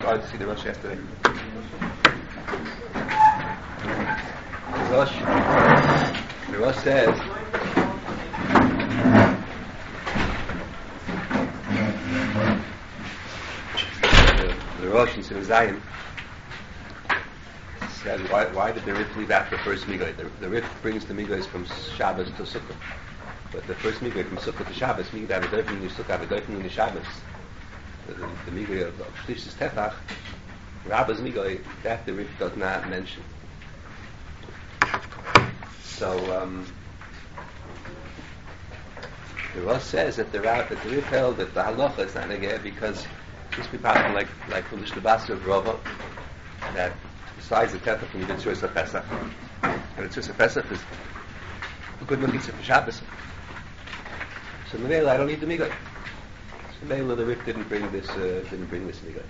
hard to see the Rosh yesterday. The Rosh says the Rosh in Sivan Zayin says why did the Rif leave after the first Migay? The Rif brings the Migays from Shabbos to Sukkot, but the first Migay from Sukkot to Shabbos, Migay Avadoifin in the Sukkot, Avadoifin in the Shabbos. The Migay of Shlishis Tefach, Rabba's Migay, that the Rif does not mention. So the Rosh says that the Rif held that the halacha is not negeh because this be passing like from the Shlebasa of Rava that besides the Tefach you need the Tzuras HaPesach, and the Tzuras HaPesach is a good mechitza for Shabbos. So Mevela, I don't need the Migay. So Mevela, the Rif didn't bring this Migay.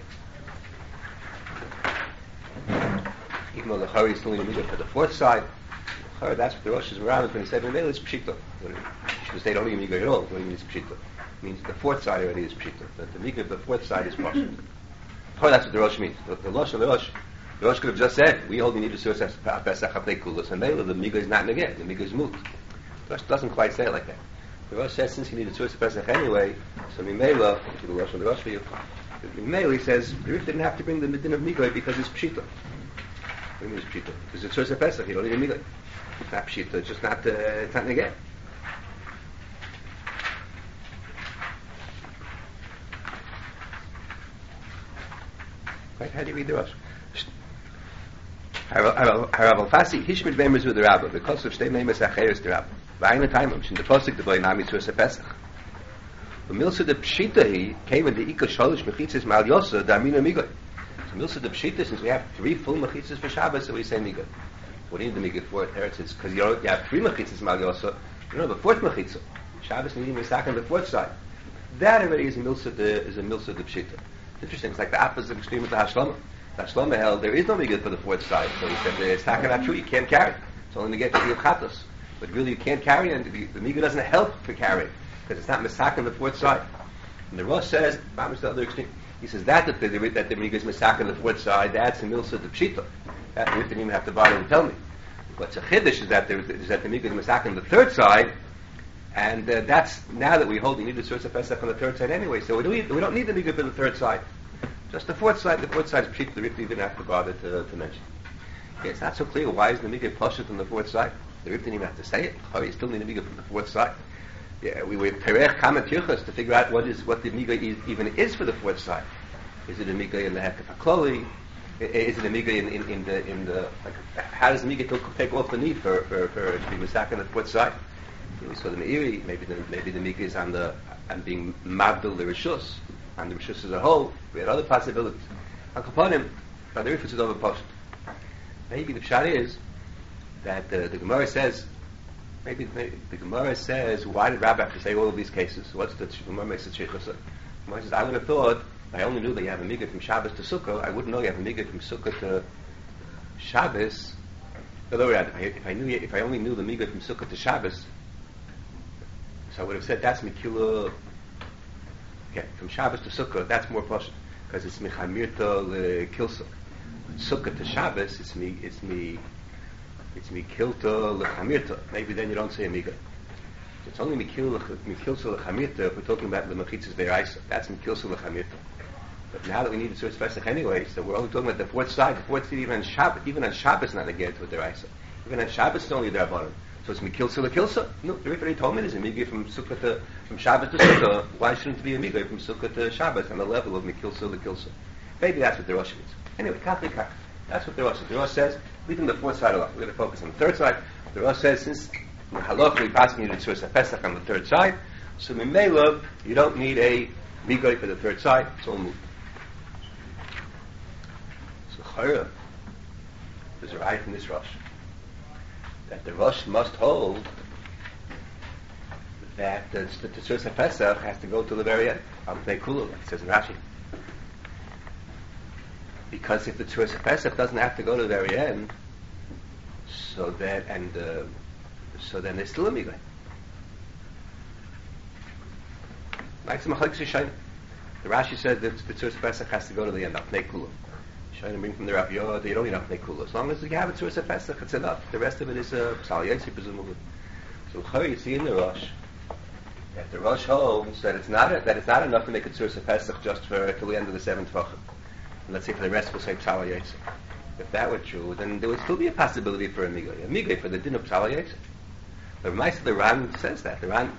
Even though the Chari is still in the Migay for the fourth side, that's what the Rosh is around when he said Mevela is Pshita. He should have stayed only in Migay at all. What do you mean it's Pshita? It means the fourth side already is Pshita. That the Migay of the fourth side is Pashit. That's what the Rosh means. The Rosh could have just said, we hold you need to source Pesach Hafnei Kulos, and Mela, the Migay is not negeh, the Migay is moot. The Rosh doesn't quite say it like that. The Rosh says, since you need to source Pesach anyway, so Mimela, to the Rosh and the Rosh for you, Mimela, he says, the Rif didn't have to bring the Midin of Migay because it's Pshita. What do you mean it's Pshita? Because it's source Pesach, you don't need a Migay. It's not Pshita, it's just not, it's not negeh. Right, how do you read the Rosh? Harav Alfasi Hishmit Vemers with the Rabba because of Shtei Memes Acheres the Rabba. Vayna time in the Pasuk the boy Nami Tzuras HaPesach. The Milsa the Pshita he came in the Ika Sholish Mechitzes Mal Yosa the Amina Migay. So Milsa the Pshita, since we have 3 full Mechitzes for Shabbos, so we say Migay. What do you need the Migay for? Teretz is because you have 3 Mechitzes Mal Yosa. You don't have a 4th Mechitzah. Shabbos needing the second the 4th side. That already is a Milsa the Pshita. Interesting. It's like the opposite extreme of the Hashlama. The Hashlama held there is no Migay for the 4th side. So he said it's not true. You can't carry. It's only Migay to be of Chatos. But really you can't carry, and the Migay doesn't help for carrying because it's not Misak on the 4th side. And the Rosh says, the other extreme. He says that the Migay is Misak on the 4th side. That's a Milsa the Pshita. That you didn't even have to bother to tell me. What's a Chiddush is that the Migay is Misak on the 3rd side. And that's now that we hold the need to source a Pesach on the 3rd side anyway. So we don't need the Migay for the 3rd side. Just the 4th side. The 4th side is Pshita. The Rif didn't have to bother to mention. Okay, it's not so clear. Why is the Migay Pashut on the 4th side? The Rif didn't even have to say it. You still need a Migay from the 4th side. Yeah, we were Perech Kamet Yuchas to figure out what the Migay even is for the 4th side. Is it a Migay in the Hekef HaKloli? Is it a Migay in the like? How does the Migay take off the need for it to be Misak on the 4th side? We saw the Meiri. Maybe the Migay is on being Mabdil the Rishus, and the Rishus as a whole. We had other possibilities. Al Kaponim, but the Rif is over Pashut. Maybe the pshat is that the Gemara says. Maybe the Gemara says, why did Rabbi have to say all of these cases? What's the Gemara makes the Sheikhasa? The Gemara says, I would have thought, I only knew that you have a Migay from Shabbos to Sukkah. I wouldn't know you have a Migay from Sukkah to Shabbos. If I only knew the Migay from Sukkah to Shabbos, so I would have said that's Mikila. Okay, from Shabbos to Sukkah, that's more posh because it's Michamirta Kilsa. Sukkah to Shabbos, it's Mikilta Lechamirta. Maybe then you don't say a Migay. It's only Mikilsa Lechamirta if we're talking about the Mechitzas Be'eraisa. That's Mikilsa Lechamirta. But now that we need to source Pesach anyway, so we're only talking about the 4th side. The 4th side even on Shabbos not again to a Deraisa. Even on Shabbos it's only Derabanan. So it's Mikilsa Lekilsa. No, the Rif already told me there's a Migay from Shabbos to Sukkah. Why shouldn't it be a Migay from Sukkah to Shabbos on the level of Mikilsa Lekilsa? Maybe that's what the Rosh means. Anyway, Kach. That's what the Rosh says. The Rosh says, leaving the 4th side alone. We're going to focus on the 3rd side. The Rosh says, since the Halach we pass you to source a Pesach on the 3rd side, so Mimela, you don't need a Migay for the 3rd side. It's all moved. So Chayra, there's a right in this Rosh that the Rosh must hold that the source of Pesach has to go to the very end. Al-Pnei Kula, like it says in Rashi. Because if the Tzuras HaPesach doesn't have to go to the very end, so then there's still a Migay. Like some Machlokes Rishonim. The Rashi says that the Tzuras Pesach has to go to the end, Apnei Kula. Trying to bring from the Rav Yoda, you don't need Apnei Kula. As long as you have a Tzuras Pesach, it's enough. The rest of it is Psal Yotzi, presumably. So you see in the Rosh, that the Rosh holds that it's not enough to make a Tzuras Pesach just for till the end of the 7th Vachim. And let's say for the rest we'll say Psal Yotzi. If that were true, then there would still be a possibility for a Migay for the din of Psal Yotzi. But the Ran says that. The Ran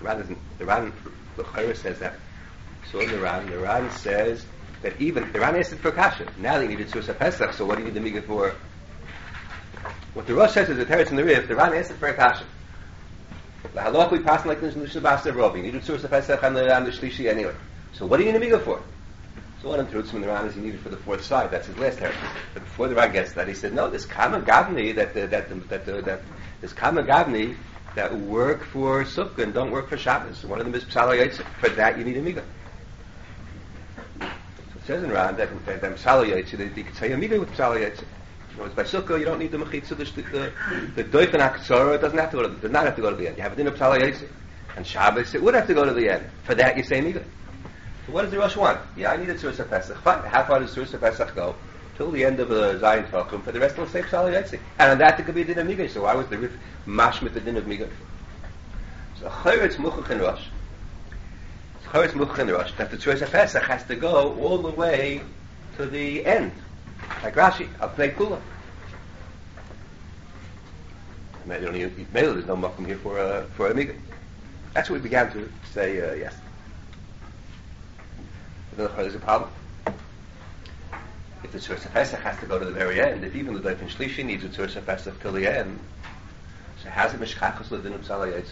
says that. So in the Ran says that even the Ran asked it for kasha. Now they needed Tzuras Pesach, so what do you need the Migay for? What the Rosh says is the teretz in the Rif. The Ran asked it for a kasha. The halach we pass like this in the Shabbat Rov. You needed Tzuras Pesach on the Shlishi anyway. So what do you need the Migay for? So one of the roots from the Ran is he needed for the 4th side. That's his last heritage. But before the Ran gets that, he said, no, this Kama Gavni this Kama Gavni that work for Sukkah and don't work for Shabbos. One of them is Psal Yotzi. For that you need a Migay. So it says in Ran that Psal Yotzi, that you could say a Migay with Psal Yotzi. Whereas by Sukkah you don't need the Mechitza, the Doif and Aktsara, it does not have to go to the end. You have a din of Psal Yotzi. And Shabbos it would have to go to the end. For that you say Migay. So what does the Rosh want? Yeah, I need a Tzuras Pesach. Fine. How far does Tzuras Pesach go? Till the end of the Zion Tachum. For the rest, we'll say Psal Yotzi. And on that, it could be a din of Migay. So why was the Rif mashmit the din of Migay? So Chayretz Muchach in Rosh. Chayretz Muchach in Rosh. That the Tzuras Pesach has to go all the way to the end. Like Rashi, Apnei Kula. There's no makom here for a Migay. That's what we began to say yesterday. There's a problem. If the Tzuras Pesach has to go to the very end, if even the Dofen Shlishi needs a Tzuras Pesach till the end, so how's it Mishchachos L'Din of Psal Yotzi?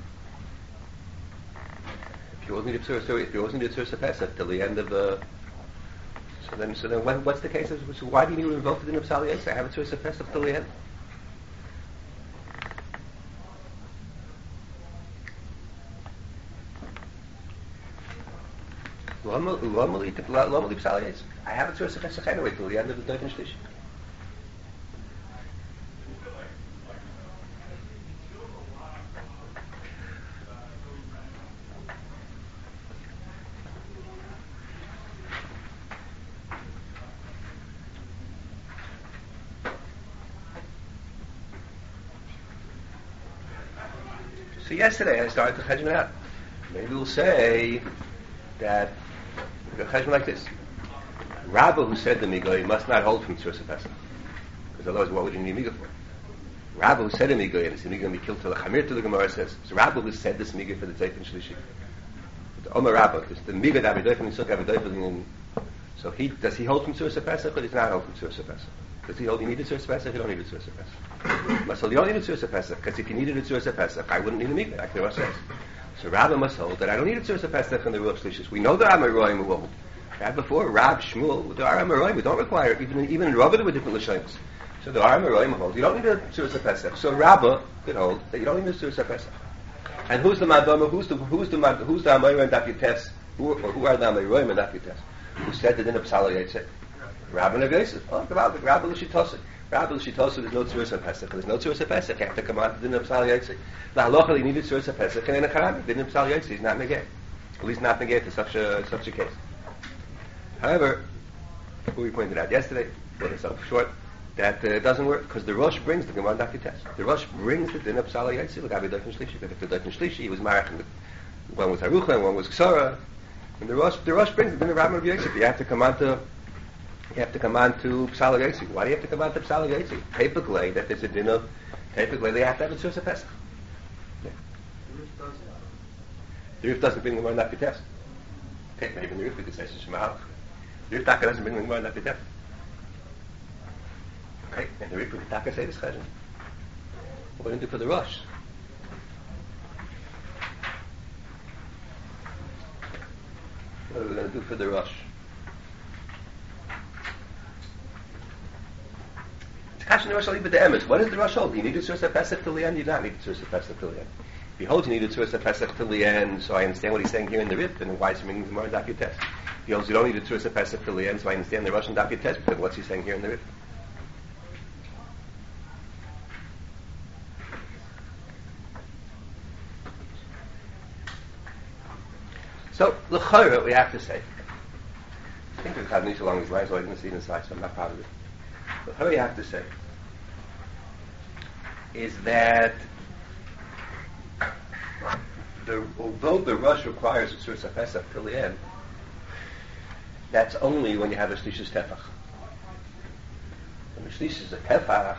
If you wasn't need a Tzuras Pesach till the end of the, so then what's the case? So why do you need to invoke the Din of Psal Yotzi? I have a Tzuras Pesach till the end. I have a Tzuras Pesach anyway till the end of the Dofen Shlishi. So yesterday I started to cheshbon out. Maybe we'll say that cheshbon like this. Rabba who said the Migay must not hold from Tzuras Pesach. Because otherwise what would you need Migay for? Rabba who said the Migay, and it's the Migay going to be killed till the Chamir, till the Gemara says. So Rabba who said this Migay for the Dofen Shlishi. The Omer Rabba, because the Migay that Avidofen and Sukkah Avidofen. So does he hold from Tzuras Pesach or does he not hold from Tzuras Pesach? Does he hold you need a Tzuras Pesach? You don't need a Tzuras Pesach. So you don't need a Tzuras Pesach, because if you needed a Tzuras Pesach, I wouldn't need a Migay, like the Rosh says. So Rabba must hold that I don't need a Tzuras Pesach in the Ruach Shlishis. We know the Amoraim will hold. Right before Rab Shmuel, the Amoraim, we don't require even in Rabba there were different Lashonis. So the Amoraim will hold. You don't need a Tzuras Pesach. So Rabba could hold that you don't need a Tzuras Pesach. And who's the Madama? Who's the Amoraim and Daf Yutes? Who are the Amoraim and Daf Yutes? Who said the din of Psal Yotzi? Rabba Nagaisis. Oh, the Rabba L'Shitosi. Rabba L'Shitosi, there's no Tzuras Pesach. There's no Tzuras Pesach. You have to come on to the din of Psal Yotzi. The halacha, you need a Tzuras Pesach, and in a Charan, the din of Psal Yotzi is not negay. At least not negay to such a case. However, we pointed out yesterday, but it's so short, that it doesn't work, because the Rosh brings the Gemara Daf Yutes. The Rosh brings the din of Psal Yotzi, like Avi Dofen Shlishi. But if the Dofen Shlishi, he was Marach, and one was Harucha, and one was Ksara, and the Rosh brings the din of Rabban Yosef. You have to come on to Psal Yotzi. Why do you have to come on to Psal Yotzi? Typically, that there's a din of, typically they have to have a Tzuras Pesach. Yeah. The Rif doesn't bring the Gemara Daf Yutes. Okay, maybe the Rif we could say Shema. The Rif Taka doesn't bring the Gemara Daf Yutes. Okay, and the Rif we could Taka say this cheshbon. What are we going to do for the Rosh? What are we going to do for the Rosh? Kashan Rosh Alibah the Emes. What is the Rosh hold? You need a Tzuras Pesach till the end. You do not need a Tzuras Pesach till the end. If you hold you need a Tzuras Pesach till the end, so I understand what he's saying here in the Rif, and why he's bringing the Gemara Daf Yutes. If he holds you don't need a Tzuras Pesach till the end, so I understand the Rosh and Daf Yutes, but what's he saying here in the Rif? So l'chayra we have to say think there's Chazanish along these lines, so I didn't see it inside, so I'm not proud of it. But what I have to say is that although the rush requires a Surah Pesach till the end, that's only when you have a Shlishis Tefach. When the Shlishis is a Tefach,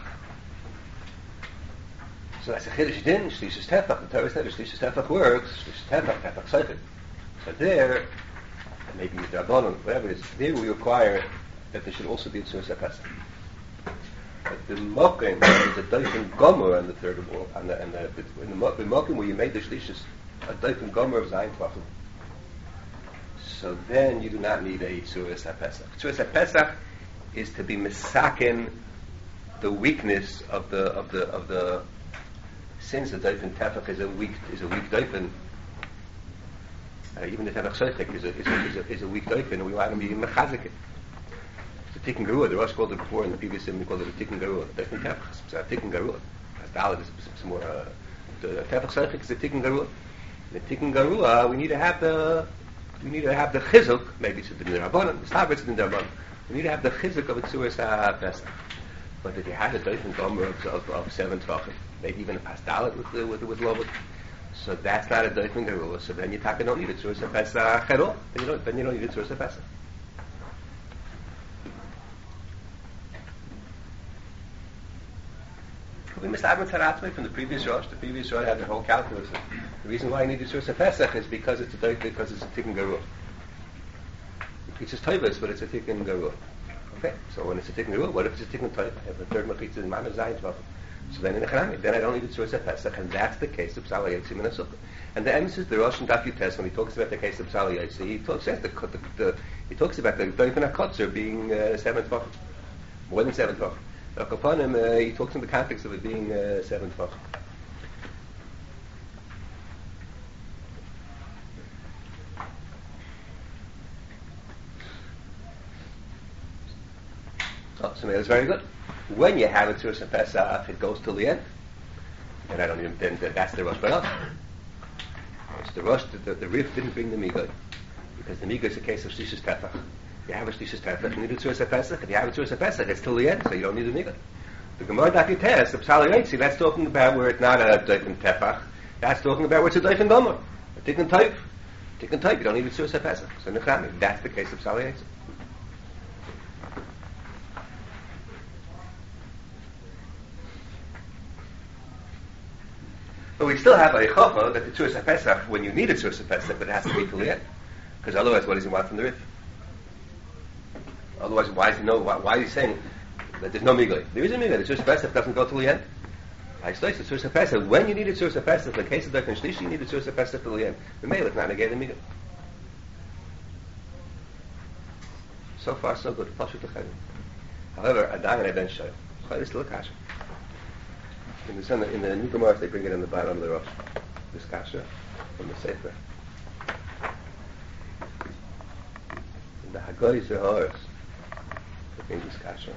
so that's a Chiddush Din, Shlishis Tefach. The Torah said the Shlishis Tefach works, Shlishis Tefach, Tefach Seichel. So there, maybe with Rabbanon, whatever it is, there we require that there should also be a Surah Pesach. But the Mokim is a Doifen Gomer on the third of all, and the Mokim where you made the Shlishis a Doifen Gomer of Zayin Tvachim. So then you do not need a Tzuras HaPesach. Tzuras HaPesach is to be misaken the weakness of the since the Doifen Tefach is a weak Doifen. Even the Tefach Sheichik is a weak Doifen, and we want to be mechazik it. It's a Tikkun Garua. The Rosh called it before in the previous sim. We called it a Tikkun Garua. Doifen Tefach is a Tikkun Garua. As Dalet is more. The Tefach Sheichik is a Tikkun Garua. The Tikkun Garua, we need to have the chizuk, maybe it's in the Rabbanon, the Stavritz in the Rabbanon. We need to have the chizuk of a Tzuras HaPesach. But if you had a Doifen Gomer of 7 Tvachim, maybe even a Pasdalet with Lovut, so that's not a Doifen Garua, so then you don't need a Tzuras HaPesach at all. Then you don't need a Tzuras HaPesach. We missed Abba Taratzme from the previous Rosh. The previous Rosh had the whole calculus. The reason why I need the Tzuras HaPesach is because it's a Tikkun Garua. It's just Toivus, but it's a Tikkun Garua. Okay, so when it's a Tikkun Garua, what if it's a Tikkun Toiv? I have the third Machitza in Mana Zayin Tvachim. So then in the Chanami, then I don't need the Tzuras HaPesach, and that's the case of Psal Yotzi Min HaSukkah. And the emphasis, the Rosh and Daf Yutes, when he talks about the case of Psal Yotzi, he talks about the Doifen HaKotzer being 7 Tvachim, more than 7 Tvachim. Upon him, he talks in the context of it being 7 Tvachim. Oh, so that's very good. When you have a Tzuras HaPesach, it goes till the end. And I don't even think that's the Rosh Barach. It's the Rosh, the Rif didn't bring the Migoy. Because the Migoy is a case of Shlishis Tefach. You have a Shlishis Tefach, you need a Tzuras HaPesach. If you have a Tzuras HaPesach, it's till the end, so you don't need the Migoy. The Gemara Daf Yutes, the Psal Yotzi, that's talking about where it's not a Doifen Tefach. That's talking about where it's a Doifen Gomer. A Tikkun Toiv. Tikkun Toiv, you don't need a Tzuras HaPesach. So Nechami, that's the case of Psal Yotzi. But we still have a Chachma that the Tzuras HaPesach, when you need a Tzuras HaPesach, but it has to be till the end. Because otherwise, what does he want from the Rif? Otherwise, why is he saying that there's no Migoy? There is a Migoy. The Tzuras HaPesach doesn't go till the end. I say the Tzuras HaPesach, when you need a Tzuras HaPesach, in the case of Doifen Shlishi, you need a Tzuras HaPesach till the end. The Melech not negate the Migoy. So far, so good. However, Adam and Ben Shoy. Chayil is still a kasha. In the New Gemara, they bring it in the bottom of the Rosh. This kasha from the Sefer. In the Hagoy Zehoros, they bring this kasha.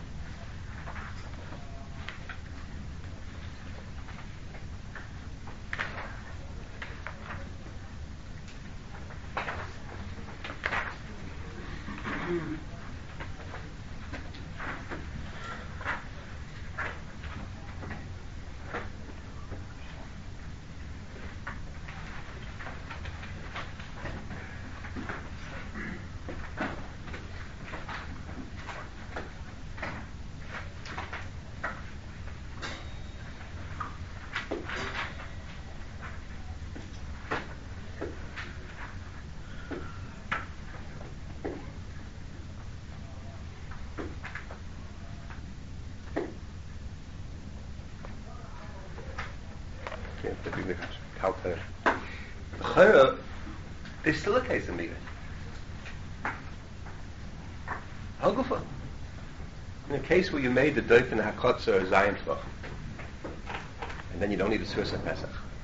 There's still a case of Migoy. Hagufa. In a case where you made the Doifen HaKotzer Zayin Tvachim, and then you don't need a Tzuras HaPesach.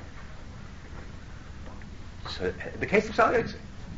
So, the case of Psal Yotzi.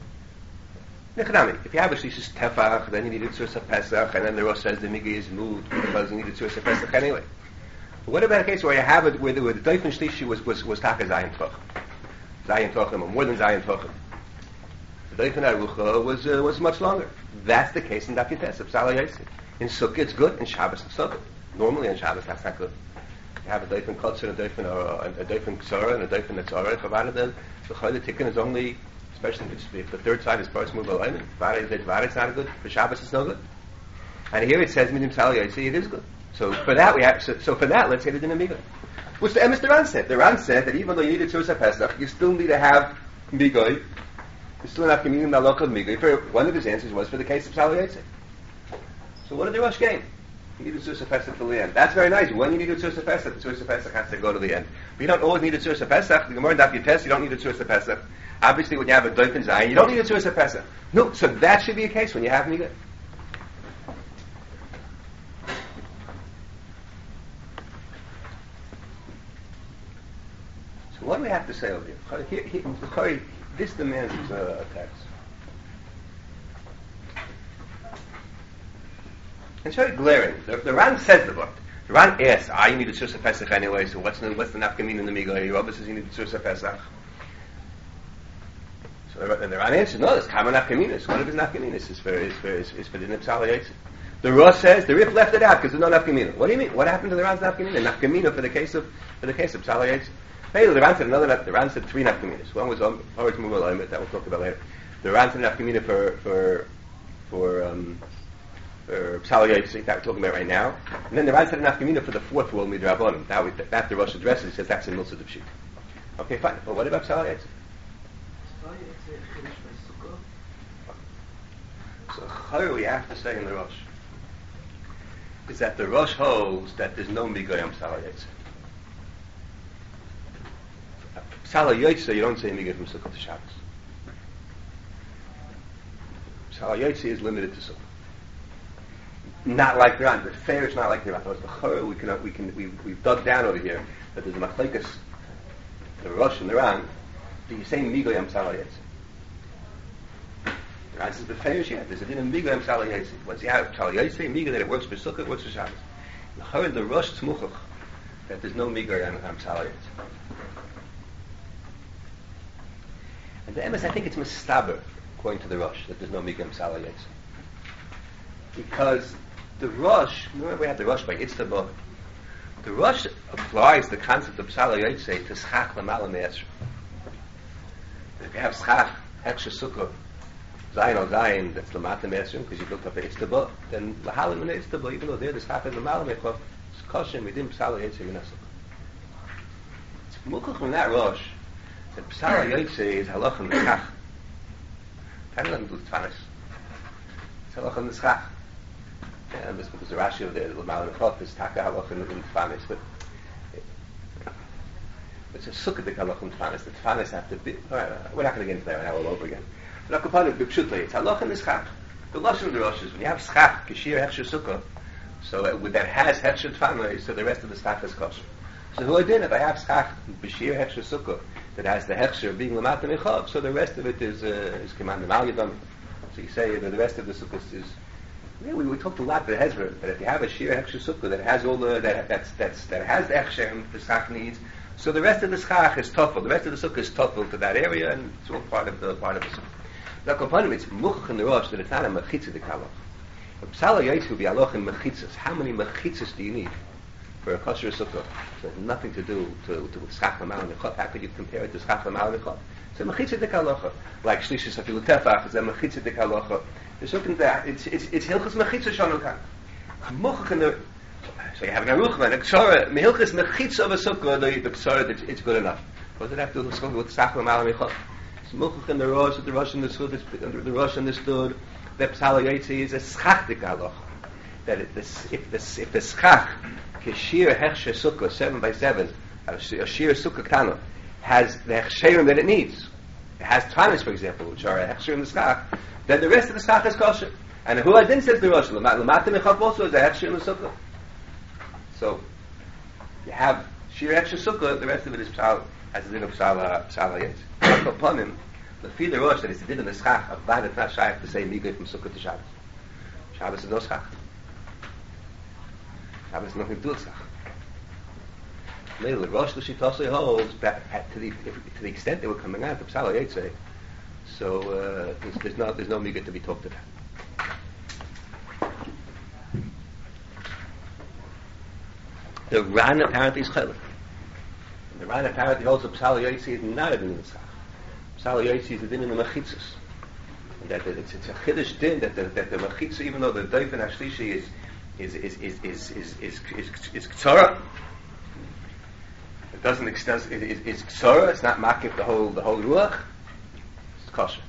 If you have a Shlishis Tefach, then you need a Tzuras HaPesach, and then the Rosh says the Migoy is moved because you need a Tzuras HaPesach anyway. But what about a case where you have it where the Doifen Shlishi was Taka Zayin Tvachim? Zayin Tvachim, or more than Zayin Tvachim. Doifen Arucha was much longer. That's the case in Daf Yutes of Psal Yosef. In Sukkah it's good, in Shabbos it's not good. Normally on Shabbos that's not good. You have a Doifen Kotzer, a Doifen Ksara, and a Doifen Netzara. Provided the Chayla Tikkun is only, especially if the third side is Paras Mubal Ayman. It's not good. For Shabbos it's no good. And here it says Minim Psal Yosef, it is good. So for that we have. So for that, let's say the Dinamiga. Which the Emes the Ran said. The Ran said that even though you need a Tzursa Pesach, you still need to have Migoy. You still have communion Malach of Migoy. For one of his answers was for the case of Psal Yosef. So what did the Rosh gain? You need a Tzursa Pesach till the end. That's very nice. When you need a Tzursa Pesach, the Tzursa Pesach has to go to the end. But you don't always need a Tzursa Pesach. The Gemara in Daf Yutes, you don't need a Tzursa Pesach. Obviously, when you have a Doifen Zayin, you don't need a Tzursa Pesach. No, so that should be a case when you have Migoy. So what do we have to say over here? This demands a text. It's very glaring. The Ran says the book. The Ran asks, you need a Tzursa Pesach anyway, so what's the nafkamin in the Migoy? Rabbi says you need a Tzursa Pesach. So the Ran answers, no, there's common nafkaminas. One of his nafkaminas is for the Nipsal Yosef. The Rosh says the Rif left it out because there's no nafkamina. What do you mean? What happened to the Ran's nafkamina? Nafkamina for the case of Psal Yosef. Hey, the Ran said the Ran said three nafkaminas. One was Paras Mubal Ayman, that we'll talk about later. The Ran said nafkamina for Psal Yosef, that we're talking about right now. And then the Ran said nafkamina for the fourth rule, Midrabanim. That the Rosh addresses, he says that's in Milsa Depshit. Okay, fine. But what about Psal Yosef? So, how we have to say in the Rosh is that the Rosh holds that there's no Migoy on Psal Yosef. Psal Yosef, you don't say Migoy from Sukkot to Shabbos. Psal Yosef is limited to Sukkot. Not like the Ran, but fair is not like the Ran. We've dug down over here that there's a machlekes, the Rosh and the Ran. Do you say Migoy on Psal Yosef? The Ran says the fair is there's a din of Migoy on Psal Yosef. Once you have Psal Yosef, Migoy that it works for Sukkot, it works for Shabbos. The Rosh tzmuchach that there's no Migoy on Psal Yosef. And the Emes, I think it's mistaber, according to the Rosh, that there's no Migoy on Psal Yosef. Because the Rosh, remember we had the Rosh by Itztabah. The Rosh applies the concept of Psal Yosef to Schach L'Mala Me'esra. If you have Schach, Hechsher Sukkah, Zayin or Zayin, that's L'Mata Me'esra, because you built up the Itztabah, then L'Halim and Itztabah, even though there the Schach is L'Mala Me'esra, it's Koshem, within Psal Yosef in Sukkah. It's Mukach from that Rosh, that Psal Yosef is Halach and Schach. I don't know do Tfanis. It's Halach and Schach. And this because the Rashi of the L'Mal Nechot is Taka Halach and Tfanis, but it's a Sukkah Halach and Tfanis. The Tfanis have to be. We're not going to get into that now all over again. But Akupanu B'Pshutli, it's Halach and Schach. The Lashon of the Rosh is when you have Schach, Kishir Hechsher Sukkah, so that has Hechsher Tfanis, so the rest of the Schach is kosher. So who I did if I have Schach B'Shir Hechsher Sukkah that has the Hechsher being L'Mata Nechot, so the rest of it is Keman Mal Yadam. So you say that the rest of the Sukkah is. Yeah, we talked a lot about Hezbollah, but if you have a Shir Hechsher Sukkah that has all the that has the Hechsher the Schach needs, so the rest of the Schach is Tofel. The rest of the Sukkah is Tofel to that area, and it's all part of the Sukkah. Now, Komponim, it's Muchach in the Rosh that it's not a Mechitza de Kalach. Psal Yosef will be Aloch in Mechitzas. How many Mechitzas do you need for a kosher Sukkah? So it has nothing to do to Schach L'Mal Nechot. How could you compare it to Schach L'Mal Nechot? It's a Mechitza de Kalach. Like Shlishis Afilu Tefach is a Mechitza de Kalach. There's something that it's Hilchas Mechitza Shonukan. Muchach in the so you have an Aruch and a Ksara. Hilchas Mechitza of a Sukkah, the Ksara, it's good enough. What does it have to do with Schach L'Mal Nechot? It's Muchach in the Rosh, the Rosh understood, the Rosh understood that Psal Yosef is a Schach de Kalach. That if the Schach Keshir Hechsher Sukkah 7 by 7, a Shir Sukkah Kana has the Hechsherim that it needs. It has Tanis, for example, which are a Hechsher in the Schach. Then the rest of the Schach is kosher. And who Adin says the Rosh, L'mata Mechot also is a Hechsher in the Sukkah. So, you have Shir Hechsher Sukkah, the rest of it is Psal, as a din of Psal Yosef. Upon him, the feed the Rosh that is the din of the Schach, Avad it's not Shaykh to say Migoy from Sukkah to Shabbos. Shabbos is no Schach. Shabbos is nothing to do with Schach. Later, the Rosh L'Shitosei holds that to the extent they were coming out of Psal Yosef, So there's no miga to be talked about. The Ran apparently is Chelek. The Ran apparently holds that Psal Yosi is not a din in the Sach. Psal Yosi is a din in the Mechitzas. That it's a Chiddush din that the Mechitzah, even though the Doif and Ashlishi is Ktsara, it doesn't extend. It's Ktsara. It's not makif the whole Ruach. It's kosher.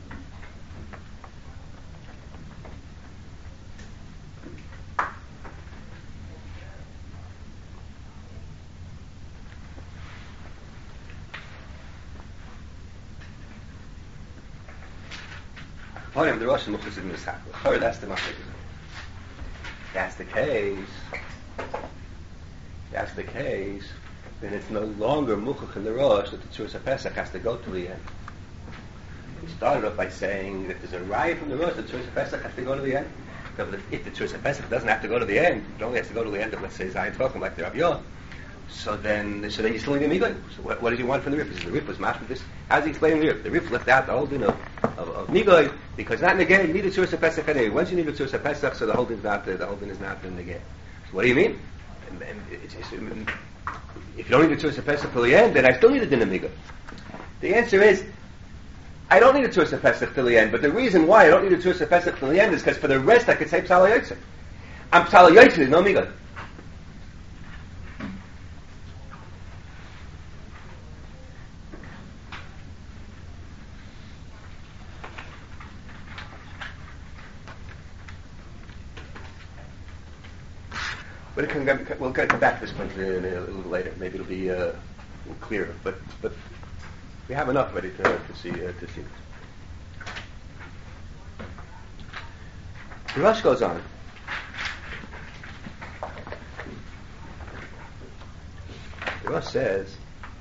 The Rosh Muchas in this happen. That's the machzik. That's the case. Then it's no longer Muchach in the Rosh that the Tzuras HaPesach has to go to the end. We started off by saying that there's a riot from the Rosh that the Tzuras HaPesach has to go to the end. But if the Tzuras HaPesach doesn't have to go to the end, it only has to go to the end of, let's say, Zayin Tvokim, like the Rav Yonah. So then you still need a Migoy. So what did you want from the Rif? Because the Rif was mashma this. How does he explain the Rif? The Rif left out the whole din of Migoy, because not negay, you need a Tzuras HaPesach anyway. Once you need a Tzuras HaPesach, so the whole din is not in negay. So what do you mean? If you don't need a Tzuras HaPesach till the end, then I still need a din of Migoy. The answer is, I don't need a Tzuras HaPesach till the end, but the reason why I don't need a Tzuras HaPesach till the end is because for the rest I could say Psal HaYotzei. I'm Psal HaYotzei, there's no Migoy. But we'll come back to this point a little later. Maybe it'll be a little clearer. But we have enough ready to see this. The Rosh goes on. The Rosh says,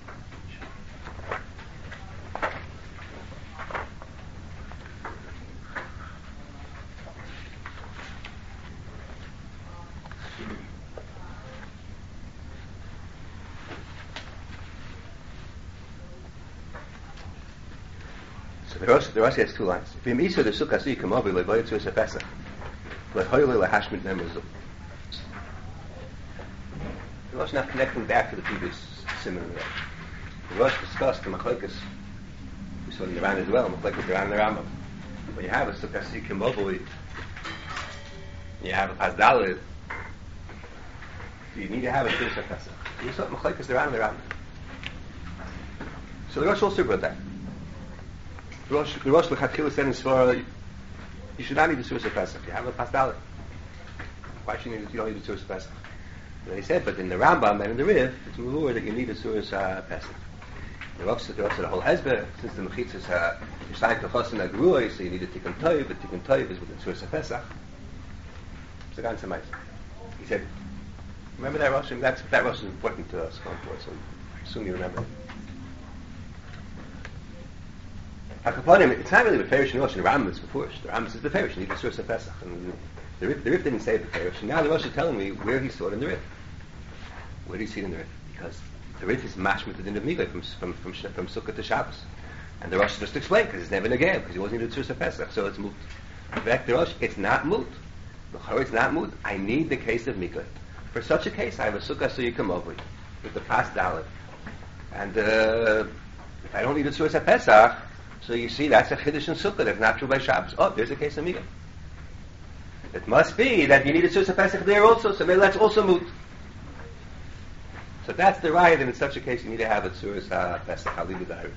the Rosh has two lines. The Rosh is not connecting back to the previous similar. The Rosh discussed the Machlekes. We saw in the Ran as well. Machlekes the Ran and the Rambam. When you have a Sukkah Sikim Mobili, you have a Pazdalid, you need to have a Tzuras HaPesach. You saw Machlekes the Ran and the Rambam. So the Rosh also brought that. The Rosh L'Chatchila said in Svara, you should not need the Tzuras HaPesach. You have a Pasdalit. Why should you don't need the Tzuras HaPesach? And he said, but in the Rambam and in the Rif, it's more that you need the Tzuras HaPesach. The Rosh said the whole Hezbollah, since the Mechitzas are Yishayim Techosin Agrui, so you need a Tikkun Toiv, but Tikkun Toiv is with the Tzuras HaPesach. It's a ganze Meis. He said, remember that Rosh? That Rosh is important to us going forward, so I assume you remember it. It's not really the Farish and Rosh, and the Rambam is before. The Rambam is the Farish, and he did the Tzuras HaPesach. And the Rif didn't say the Farish, and now the Rosh is telling me where he saw it in the Rif. Where do you see it in the Rif? Because the Rif is mashmit the din of Migoy from Sukkot to Shabbos. And the Rosh just explained, because it's never negated, because he wasn't even the Tzuras HaPesach, so it's moot. In fact, the Rosh, it's not moot. It's not moot. I need the case of Migoy. For such a case, I have a Sukkah Suyikam Ovri, with the Pas Dalet. And if I don't need the Tzuras HaPesach, so you see, that's a Chiddush in Sukkah that's not true by Shabbos. Oh, there's a case of Migoy. It must be that you need a Tzuras HaPesach there also, so maybe that's also moot. So that's the riot, and in such a case you need to have a Tzuras HaPesach. I'll leave it there.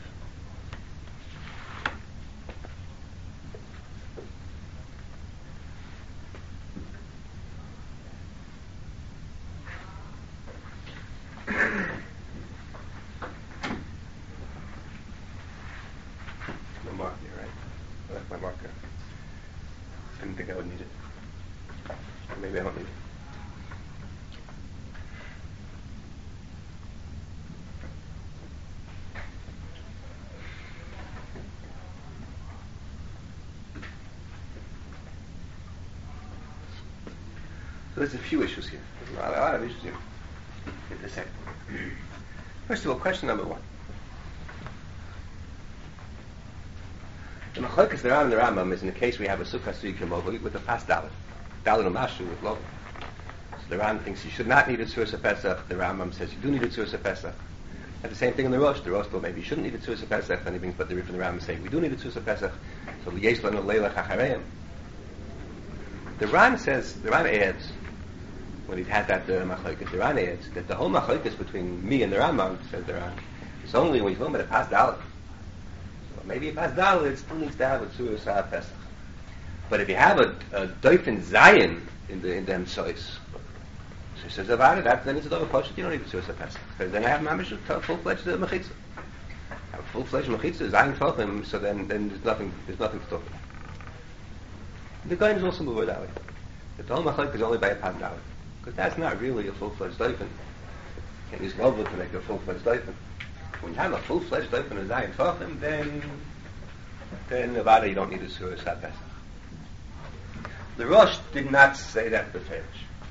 So there's a few issues here. There's a lot of issues here. In a second. First of all, question number one. The Machlokes the Ran and the Rambam is in the case we have a Sukkah Suykim over with a past Dalit. Dalit Umashu with Lov. So the Ran thinks you should not need a Tzuras Pesach. The Rambam says you do need a Tzuras Pesach. And the same thing in the Rosh. The Rosh thought maybe you shouldn't need a Tzuras Pesach. Then he brings but the Rif and the Rambam saying we do need a Tzuras Pesach. So Yesh Lanu Leilach Achareim. The Ran says, the Ran adds, when he had that Machlokes, the Ran adds that the whole Machlokes between me and the Rambam, says the Ran, is only when he's talking about a past Dalit. So maybe a past Dalit, it still needs to have a Tzuras Pesach. But if you have a Doifen Zayin in the Emsois, so he says about it, then it's a double question, you don't need a Tzuras Pesach. Because then I have Mamish a full-fledged Mechitza. I have a full-fledged Mechitza, Zayin Tochim, so then there's nothing to talk about. The Goyim is also moved that way. The whole Machlokes is only by a past Dalit. Because that's not really a full-fledged Doifen. You can't use Lovud to make a full-fledged Doifen. When you have a full-fledged Doifen in Zayin Tochim, then Nevada you don't need a Tzuras Pesach. The Rosh did not say that beferish.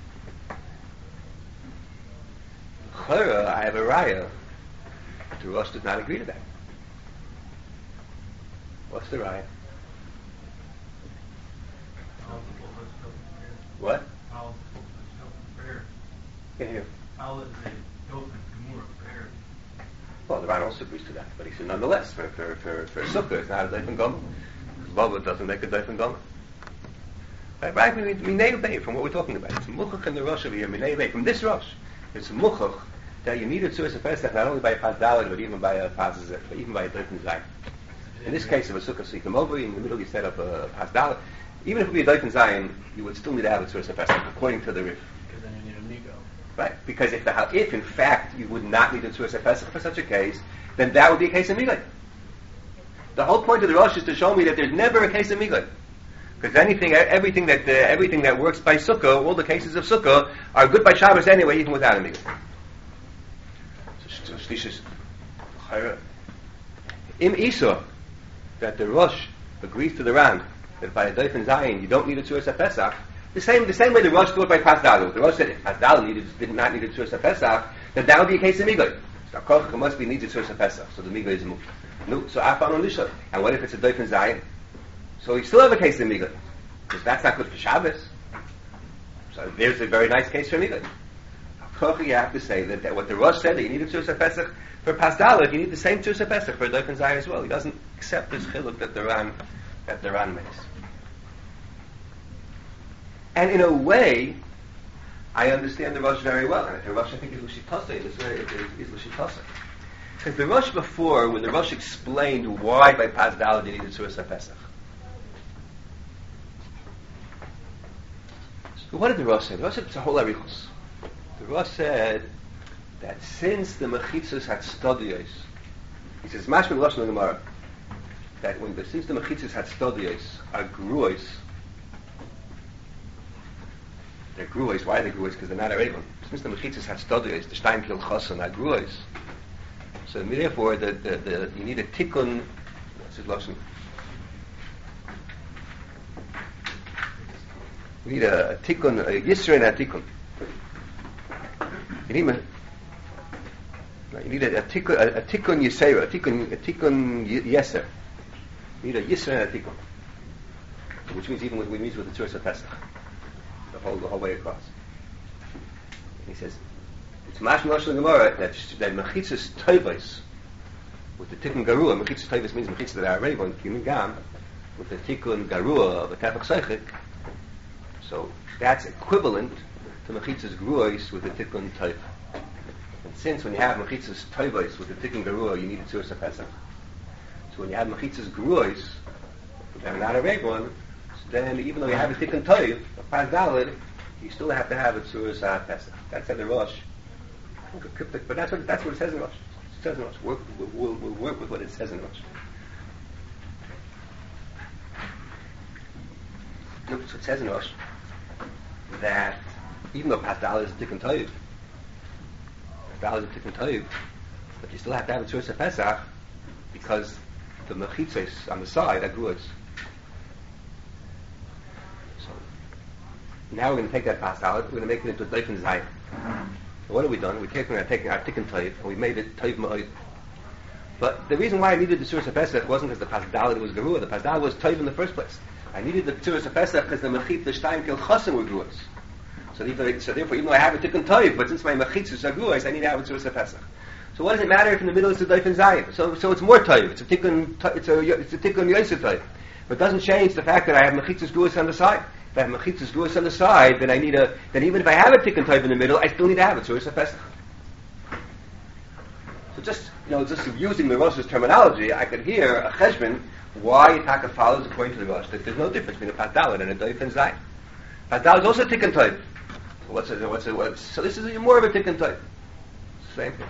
Chora, I have a raya. The Rosh did not agree to that. What's the raya? What? Can hear. Well, the Ran also agrees to that, but he said nonetheless, for Sukkah, it's not a Doifen Gomer. Baba doesn't make a Doifen Gomer. Right, Minei from what we're talking about. It's Muchach in the Rosh over here, Minei from this Rosh. It's Muchach that you need a Tzuras Pesach not only by a Pas Dalet, but even by a Doifen Zayin. In this case, of a Sukkah, so you come over, in the middle you set up a Pas Dalet. Even if it would be a Doifen Zayin, you would still need to have a Tzuras Pesach, according to the Rif. Because then you need a Migo. Right, because if in fact you would not need a Tzuras Pesach for such a case, then that would be a case of Migo. The whole point of the Rosh is to show me that there's never a case of Migo. Because everything that works by Sukkah, all the cases of Sukkah, are good by Shabbos anyway, even without a Migo. So Shlish Im Isa, that the Rosh agrees to the Ran, that by a Doifen Zayin you don't need a Tzuras Pesach, the same way the Rosh thought by Pas Dalet. The Rosh said if Pas Dalet did not need a Tzuras Pesach, then that would be a case of Migo. So Koch must be needs a Tzuras Pesach, so the Migo is moved. No, so Afan on Lisha. And what if it's a Doifen Zayin? So you still have a case of Migo. Because that's not good for Shabbos. So there's a very nice case for Migo. Koch, you have to say that what the Rosh said, that you need a Tzuras Pesach for Pas Dalet, you need the same Tzuras Pesach for a Doifen Zayin as well. He doesn't accept this chiluk that the Ran makes. And in a way, I understand the Rosh very well. And the Rosh, I think, is Lushitasa. Is Lushitasa. Because the Rosh before, when the Rosh explained why by Pas Dalet you needed Tzuras Pesach. So what did the Rosh say? The Rosh said it's a whole arichos. The Rosh said that since the Mechitzos had studios, he says, Mashman Rosh in the Gemara, that since the Mechitzos had studios are gruos. They're gruos. Why are they gruos? Because they're not Arevon. Since the Mechitzos had studios, the Steinkiel Chosan are gruos. So therefore, you need a tikkun. What's his lashon? You need a tikkun, a yisra and a tikkun. You need a tikkun yisera, a tikkun yeser. You need a yisra and a tikkun, which means even with the Tzuras Pesach, the whole way across. And he says it's mashma Rosh Gemara that mechitzas tovos with the tikkun garua. Mechitzas tovos means mechitzas that are revon kimin gam with the tikkun garua of a tefach seichik. So that's equivalent to mechitzas gruos with the tikkun tov. And since when you have mechitzas tovos with the tikkun garua, you need a Tzuras Pesach. So when you have mechitzas gruos that are not a revon, then even though you have a tikkun tov, a Pas Dalet, you still have to have a Tzuras Pesach. That's at the Rosh. Cryptic, but that's what it says in Rosh. It says in Rosh. We'll work with what it says in Rosh. So it says in Rosh that even though Pas Dalet is a tikkun tov, but you still have to have a Tzuras Pesach because the mechitzos on the side are gruos. Now we're going to take that Pas Dalet, we're going to make it into a Doifen Zayin. So what have we done? We're taking our tikkun tov, and we made it tov ma'od. But the reason why I needed the Tzuras HaPesach wasn't because the Pasdalit was Gerua. The Pasdalit was Toiv in the first place. I needed the Tzuras HaPesach because the Mechit, the Shtayim Kil Chosim were Geruas. So therefore, even though I have a Tikkun Toiv, but since my Mechitzos are Geruas, I need to have a Tzuras HaPesach. So what does it matter if in the middle it's a Doif and Zayin? So it's more Toiv. It's a Tikkun Yosef Toiv. But it doesn't change the fact that I have Mechitzos Geruas on the side. If I have Mechitzos Geruas on the side, then then even if I have a Tikkun Toiv in the middle, I still need to have a Tzuras HaPesach. So just using the Rosh's terminology, I could hear a cheshbon why Taka follows according to the Rosh that there's no difference between a Pasdalit and a Doif and Zayin. Pasdalit is also Tikkun Toiv. So this is more of a Tikkun Toiv. Same thing.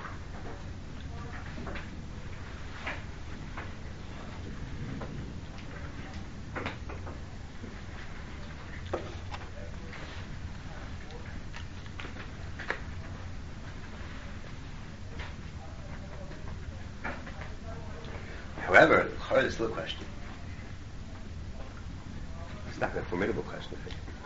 However, there's still a question. It's not a formidable question.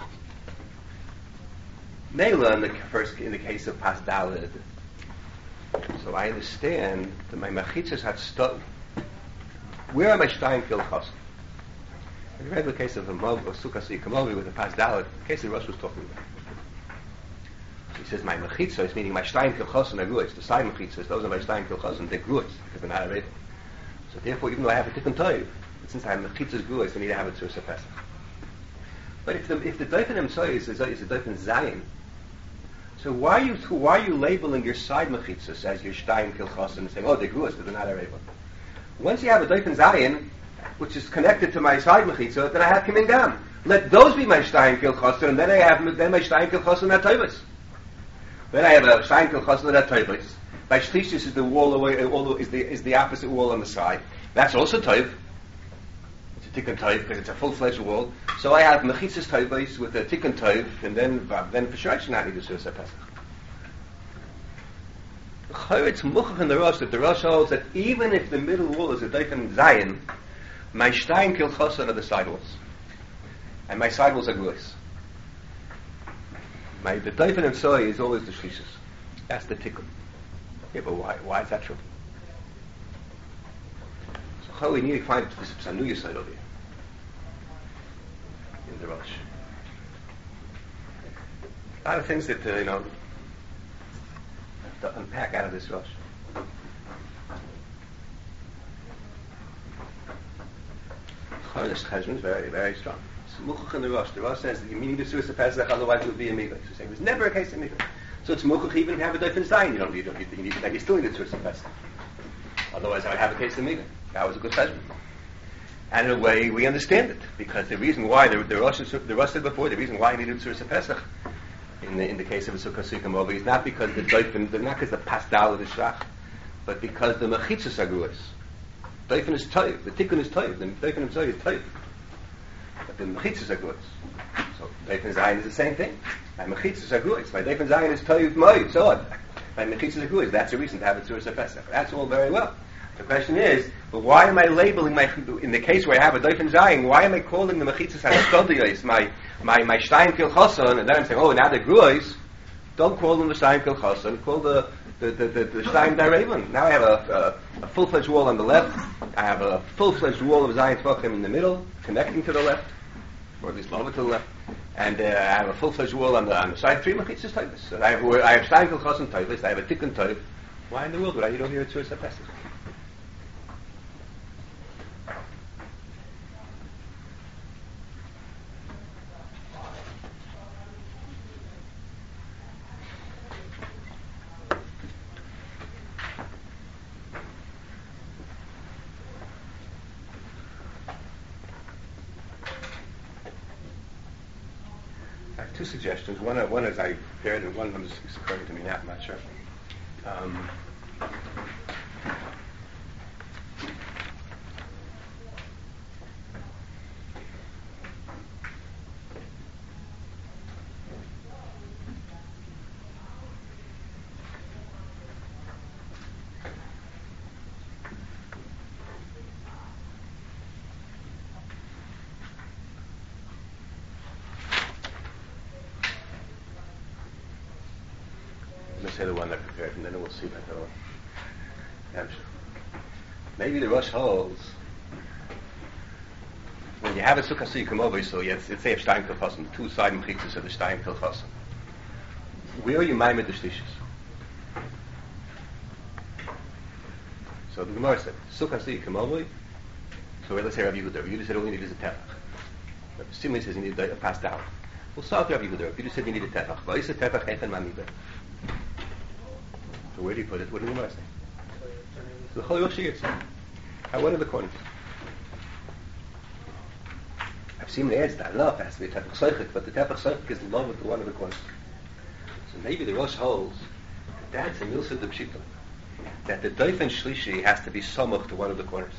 Neila in the case of Pasdalit. So I understand that my mechitzas had stuck. Where are my Shtayim Kil Chosim? In the regular case of a Sukkah Yikamovi with a Pasdalit, the case the Rosh was talking about. He says my mechitzas, meaning my Shtayim Kil Chosim are gruas. The side mechitzas, those are my Shtayim Kil Chosim, they're gruas because they're not a Rebbe. So therefore, even though I have a Tikkun Toiv, since I have mechitzas gruas, I need to have a Tzuras HaPesach. But if the Doif and Emsoy is a Doif and Zayin, so why are you labeling your side mechitzas as your Shtayim Kil Chosim and saying, oh, they're gruas, but they're not a Rebbe? Once you have a Doif and Zayin, which is connected to my side mechitzah, then I have Kiming Dam. Let those be my Shtayim Kil Chosim, and then my Shtayim Kil Chosim at Toivus. Then I have a Shtayim Kil Chosim at Toivus. By Shlishis is the wall away, is the opposite wall on the side. That's also Toiv. It's a Tikkun Toiv because it's a full-fledged wall. So I have Mechitzas Toivos with a Tikkun Toiv, and then for sure I should not need a Tzuras HaPesach. It's muchach in the Rosh that the Rosh holds that even if the middle wall is a Doif and Zayin, my Shtayim Kil Chosim are the side walls, and my side walls are gruas. The Doif and Soy is always the Shlishis. That's the Tikkun. Yeah, but why is that true? So how we need to find this Psanuya side over here in the Rosh. A lot of things that to unpack out of this Rosh. This Cheshbon is very, very strong. It's muchach in the Rosh. The Rosh says that you need a Tzuras HaPesach, otherwise it would be a mikvah. So saying there's never a case of mikvah. So it's muchach even if you have a Doif and Zayin. You still need a Tzuras HaPesach. Otherwise I would have a case of mikvah. That was a good Cheshbon. And in a way we understand it, because the reason why the Rosh said before, the reason why you need a Tzuras HaPesach in the case of a Sukkah Yikamovi is not because the Doif, not because the Pasdalit is Shach, but because the Mechitzas are gruas. Doif is Toiv, the Tikkun is Toiv, the Doif and Emsoy is Toiv. But the Mechitzas are gruas. So Doif and Zayin is the same thing. My Mechitzas are gruas. My Doif and Zayin is Toiv Moiv, so on. My Mechitzas are gruas. That's a reason to have a Tzuras HaPesach. That's all very well. The question is, but why am I labeling in the case where I have a Doif and Zayin, why am I calling the Mechitzas HaStodiyos, my Shtayim Kil Chosim, and then I'm saying, oh, now they're gruas? Don't call them the Shtayim Kil Chosim, call the Shtayim Darevan. Now I have a full-fledged wall on the left, I have a full-fledged wall of Zayin Tvachim in the middle, connecting to the left, or at least over to the left, and I have a full-fledged wall on the side, three Mechitzas Toivos. So I have Shtayim Kil Chosim Toivos, I have a Tikkun Toiv. Why in the world would I need over here a Tzuras HaPesach? Two suggestions. One is I prepared, and one of them is occurring to me now. I'm not sure. Say the one I prepared, and then we'll see about the answer. maybe the Rosh holds when you have a sukkah so you come over, so it's say a Stein Kilchasen, two side mechitzas of the Stein Kilchasen. Where are you maimed the shlishis? So the Gemara said, sukkah so you come over, so let's say Rabbi Yehuda. Rabbi Yehuda said all you need is a tefach. Rabbi Simon says you need a pass down. We'll start with Rabbi Yehuda. Rabbi Yehuda said you need a tefach. Why is a tefach echen mamibeh? So where do you put it? What did the Gemara say? So the Chol Rosh Yirtzeh. What are the corners? I've seen the answer. I love has to be a tefach soichik, but the tefach soichik is love with the one of the corners. So maybe the Rosh holds that that's a milsa de pshita, that the doifen shlishi has to be somuch to one of the corners.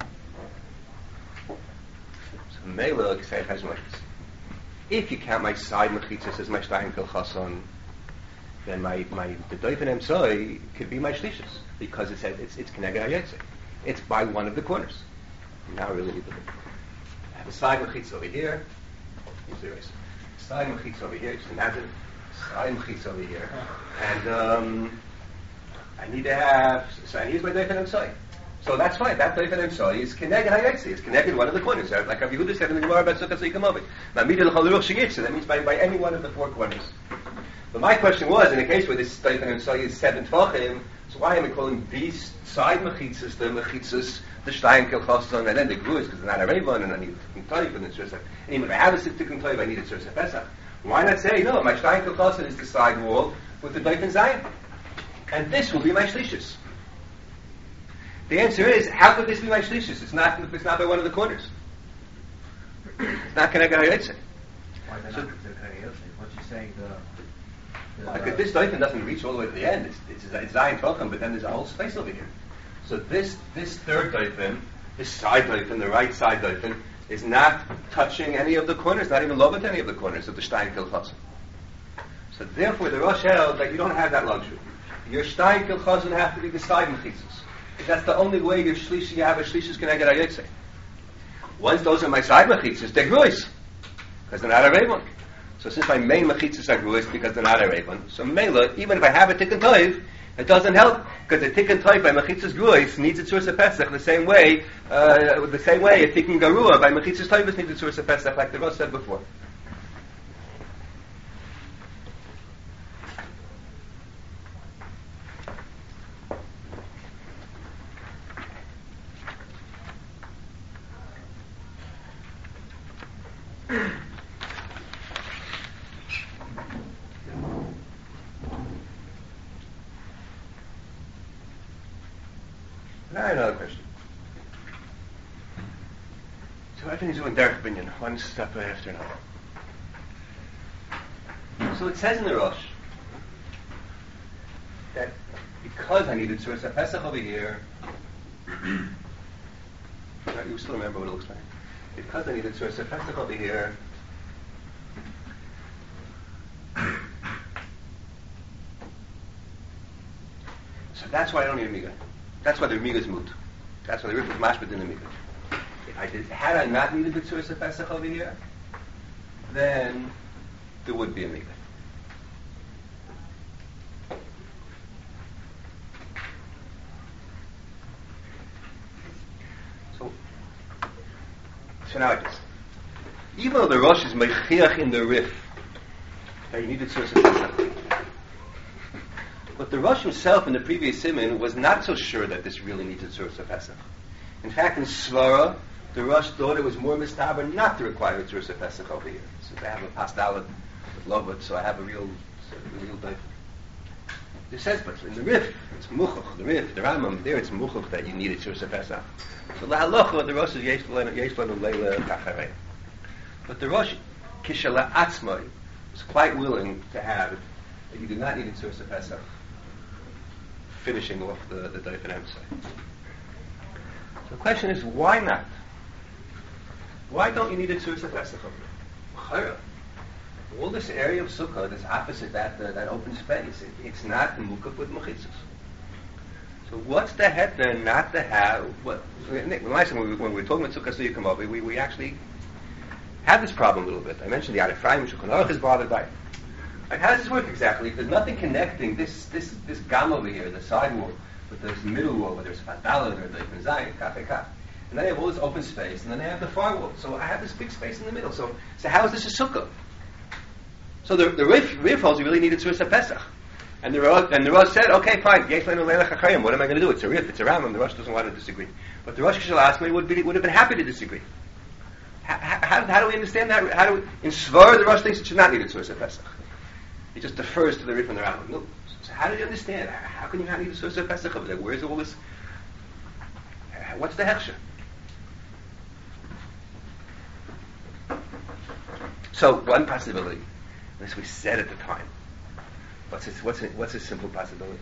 So Mela Ksei Cheshmois. If you count my side mechitzas as my Stein Kilchason, then the doifen emsoi could be my shlishis because it's Keneged HaYetzer. It's by one of the corners. Now I really need to look. I have a side mechitz over here. Side mechitz over here. Just imagine side mechitz over here, and I need to have. So here's my doifen emsoi. So that's fine. That doifen emsoi is Keneged HaYetzer. It's connected one of the corners. Like Rabbi Yehuda said in the Gemara about Sukkah Tzeikom Ovi. Now, middle Chol Ruch Sheyitzer. That means by any one of the four corners. But my question was, in a case where this doifen emsoi is 7 tefachim, so why am I calling these side mechitzas the mechitzas the Stein Kilchason and then the gruas because they're not a Revon and I need a Tikkun Toiv and it's just like, and even if I have a Tikkun Toiv I need a Tzursa Pesach. Why not say, no, my Stein Kilchason is the side wall with the doifen Zion. And this will be my shlishis. The answer is, how could this be my shlishis? It's not by one of the corners. It's not Keneged HaYetzer. Why is it not Keneged HaYetzer? What you're saying, because this doifen doesn't reach all the way to the end. It's Zion Tocham, but then there's a whole space over here. So this third doifen, this side doifen, the right side doifen, is not touching any of the corners, not even loving any of the corners of the Stein Kilchasen. So therefore, the Rosh held that you don't have that luxury. Your Stein Kilchasen have to be the side mechitzas. That's the only way you have a shlishis Keneged HaYetzer. Once those are my side mechitzas, they're gruis, because they're not a Revon. So since my main mechitzas are gruis because they're not a Revon, so Mela, even if I have a Tikkun Toiv, it doesn't help because the Tikkun Toiv by mechitzas gruis needs a Tzursa Pesach the same way a Tikkun Garua by mechitzas Toivus needs a Tzursa Pesach, like the Rosh said before. Now another question. So everything's doing Derech Binyan, one step after another. So it says in the Rosh that because I needed Tzursa Pesach over here, you still remember what it looks like. Because I needed Tzursa Pesach over here, so that's why I don't need a Miga. That's why the Miga is moot. That's why the Rif is mashbet in the Miga. Had I not needed the Tzursa Pesach over here, then there would be a Miga. So now it is. Even though the Rosh is mechiach in the Rif, that you needed Tzursa Pesach, but the Rosh himself in the previous Siman was not so sure that this really needs a Tzursa Pesach. In fact, in Svara, the Rosh thought it was more mistaber not to require a Tzursa Pesach over here. So I have a pasdalet with Lovot, so I have a real doifen. It says, but in the Rif, it's Muchuch, the Rif, the Rambam, there it's Muchuch that you need a Tzursa Pesach. So la halacha, the Rosh is yesh lanu leila kacharei. But the Rosh, kishala atzmai, was quite willing to have it, that you do not need a Tzursa Pesach, finishing off the doifen emsai. So the question is, why not? Why don't you need a Tzursa Pesach over there? All this area of Sukkah, this opposite that open space, it's not mukaf with mechitzos. So what's the head there not to have? When we were talking about Sukkah Tzeikom Ovi, we actually had this problem a little bit. I mentioned the Yad Ephraim, Shulchan Aruch is bothered by it. Like, how does this work exactly? If there's nothing connecting this gam over here, the sidewall, But there's the middle wall, whether it's Fatdalit or Doifen Zayin, Kaf. And then I have all this open space, and then I have the far wall. So I have this big space in the middle. So how is this a sukkah? So the Rif holds you really needed to a Pesach. And the Rosh said, okay, fine, Yesh Leinu Leilach HaChayim, what am I going to do? It's a Rif, it's a Rambam, the Rosh doesn't want to disagree. But the Rosh Hashanah would have been happy to disagree. How do we understand that? In Svar, the Rosh thinks it should not need a Tzursa Pesach. He just defers to the Rif and the Rambam. No. So how do you understand? How can you not need a Tzursa Pesach over there? Where's all this? What's the Hechsher? So, one possibility, as we said at the time, what's a simple possibility?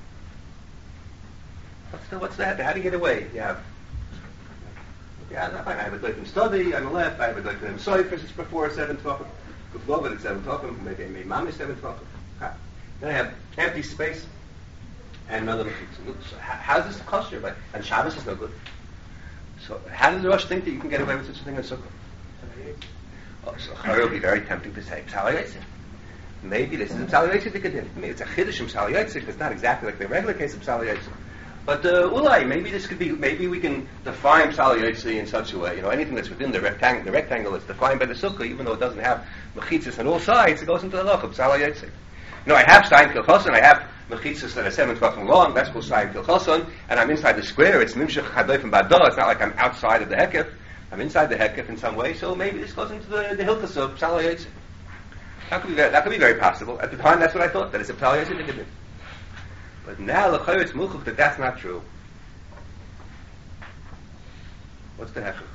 What's that? How do you get away? Yeah, fine. I have a Doifen study on the left. I have a Doifen Soif, it's before 7 o'clock. Before it's 7 o'clock. Maybe I made Mamish 7 o'clock. Then I have empty space and another machitza. So how's this kosher? But and Shabbos is no good. So how does the Rosh think that you can get away with such a thing as Sukkah? So Chayil will be very tempting to say Psal Yaitzik. Maybe this is a Psal Yaitzik Dikadin. Maybe it's a Chiddush in Psal Yaitzik. It's not exactly like the regular case of Psal Yaitzik. But Ulai, maybe this could be. Maybe we can define Psal Yaitzik in such a way. Anything that's within the rectangle is defined by the Sukkah, even though it doesn't have mechitzas on all sides. It goes into the loch of Psal Yaitzik. I have Stein Kilchoson. I have mechitzas that are 7 tefachim long. That's called Stein Kilchoson, and I'm inside the square. It's Nimshach Chadoifim Bado. It's not like I'm outside of the Hekef. I'm inside the Hekef in some way, so maybe this goes into the Hilchas of Psal Yaitzik. That could be very possible. At the time, that's what I thought, that it's a Psal Yaitzik. But now, l'chayr, it's muchach that that's not true. What's the Hechach?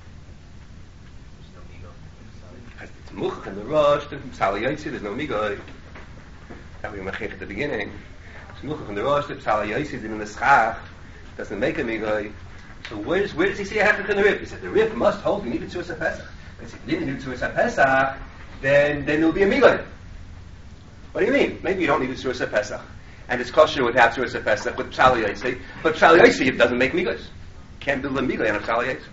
It's muchach in the Rosh, the Psal Yaitzik, there's no Migoy. That we machich at the beginning. It's muchach in the Rosh, the Psal Yaitzik, in the Schach, doesn't make a Migoy. So where does he see a Hechach in the Rif? He said the Rif must hold, you need to Tzursa Pesach. But if you didn't do Tzursa Pesach, then there'll be a Migoy. What do you mean? Maybe you don't need a Tzursa Pesach. And it's kosher without Tzursa Pesach with Psal Yaitzik. But Psal Yaitzik, it doesn't make Migoys. You can't build a Migoy on a Psal Yaitzik.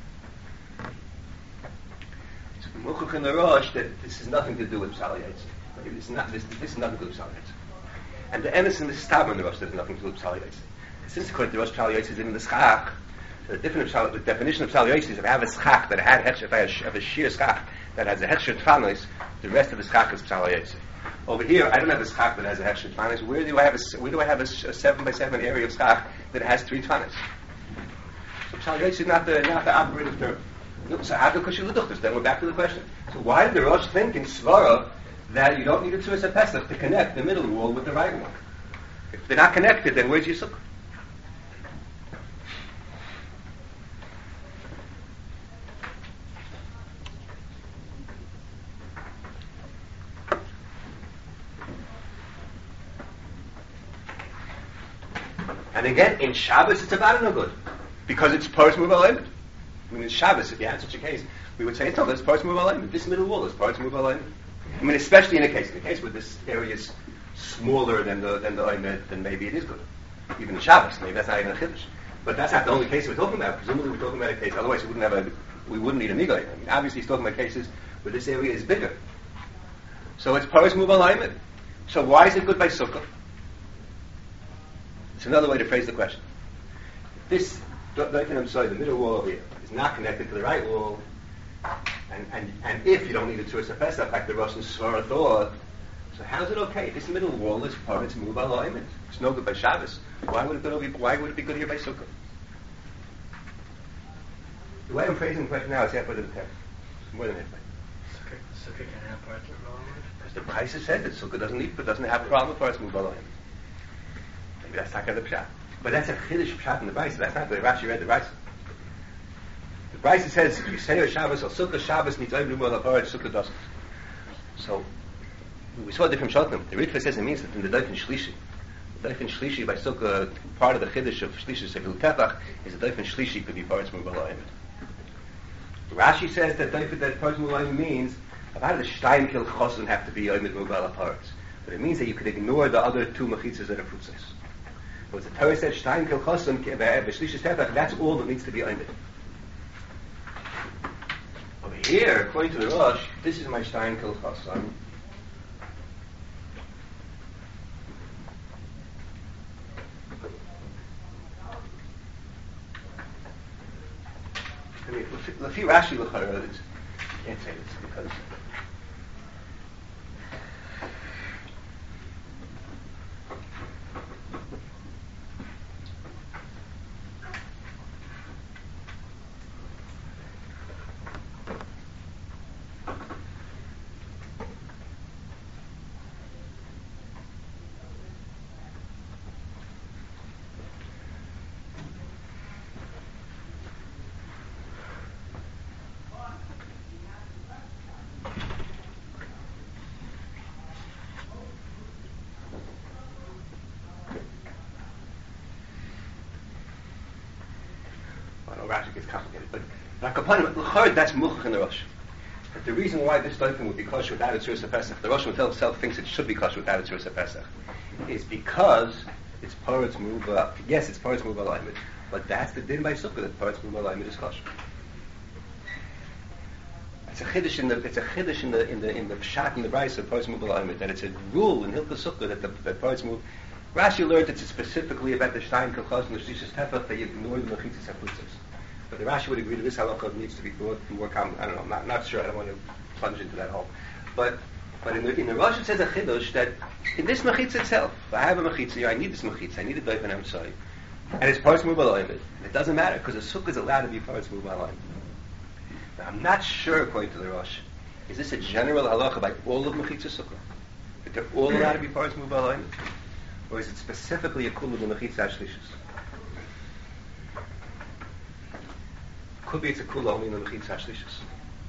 So the Muchach in the Rosh, that this has nothing to do with Psal Yaitzik. This is nothing to do with Psal Yaitzik. And the Enes and the Stam in the Rosh, there's nothing to do with Psal Yaitzik. Since according to Rosh Psal Yaitzik is in the Schach, the definition of Psal Yaitzik is if I have a Schach that had Hechsher, if I have a sheer Schach that has a Hechsher Tfanos, the rest of the Schach is Psal Yaitzik. Over here, I don't have a Schach that has a Hechsher Tfanos. Where do I have a 7x7 area of Schach that has 3 Tfanos? So Psal Yaitzik is not the operative term. So how do Kosher L'duchtas? Then we're back to the question. So why did the Rosh think in Svara that you don't need a Tzursa Pesach to connect the middle wall with the right wall? If they're not connected, then where's your Sukkah? And again, in Shabbos, it's about no good. Because it's Paras Muval Emet. I mean, in Shabbos, if you had such a case, we would say, it's Paras Muval Emet. This middle wall is Paras Muval Emet. I mean, especially in a case where this area is smaller than the Emet, then maybe it is good. Even in Shabbos, maybe that's not even a Chiddush. But that's not the only case we're talking about. Presumably we're talking about a case, otherwise we wouldn't need a Migoy. I mean, obviously he's talking about cases where this area is bigger. So it's Paras Muval Emet. So why is it good by Sukkah? It's another way to phrase the question. This, the middle wall over here, is not connected to the right wall, and if you don't need a Tzursa Pesach, like the Rosh and Svara thought, so how is it okay? This middle wall is part of Muval Emet. It's no good by Shabbos. Why would it be good here by Sukkah? The way I'm phrasing the question now is halfway to the text. It's more than halfway. Sukkah can have parts of Muval Emet? Because the Brisa said that Sukkah doesn't have a problem for us Muval Emet. Maybe that's not the pshat. But that's a chiddush pshat in the Brisa. That's not the way Rashi read the Brisa. The Brisa says, if you say a Shabbos or Sukkah, Shabbos needs oivrim or Sukkah doesn't. So, we saw different shotnim. The Ritva says it means that in the Doifen Shlishi. The Doifen Shlishi by Sukkah, part of the chiddush of Shlishi Sevil Tefach, is the Doifen Shlishi could be parts Muval Emet. Rashi says that parts Muval Emet means, how does the Stein Kil Chosun have to be Emet Muval parts? But it means that you could ignore the other 2 mechitzas that are frutzes. But the Torah said, Stein Kil Chosun, B'Shlishis Tefach, that's all that needs to be Emet. Over here, according to the Rosh, this is my Stein Kil Chosun. I mean, Lefi Rashi L'chara, you can't say this because. Rashi gets complicated, but L'chara, that's Muchach in the Rosh. But the reason why this doifen would be kosher without a Tzuras HaPesach, the Rosh himself thinks it should be kosher without a Tzuras HaPesach, is because it's Paretz Muba. Yes, it's Paretz Muba Laimid, but that's the din by Sukkah that Paretz Muba Laimid is kosher. It's a chiddush in the pshat in the Brayso of Paretz Muba Laimid that it's a rule in Hilchos Sukkah that the Paretz Muba. Rashi learned it's specifically about the Shtein Kilchos and the Shlishis Tefach that you ignore the Mechitzas HaPutzos. But the Rashi would agree that this halacha needs to be brought more common. I don't know, not sure. I don't want to plunge into that hole. But in the Rosh it says a chiddush that in this mechitza itself, if I have a mechitza, I need this mechitza, I need a doifen emsai, and it's parts mubal oimed. It doesn't matter because a sukkah is allowed to be parts mubal oimed. Now I'm not sure, according to the Rosh, is this a general halacha by all of mechitza sukkah? That they're all allowed to be parts mubal oimed, or is it specifically a kul of the mechitza ashlishus? Could be it's a kula only in the mechitza ashlishus.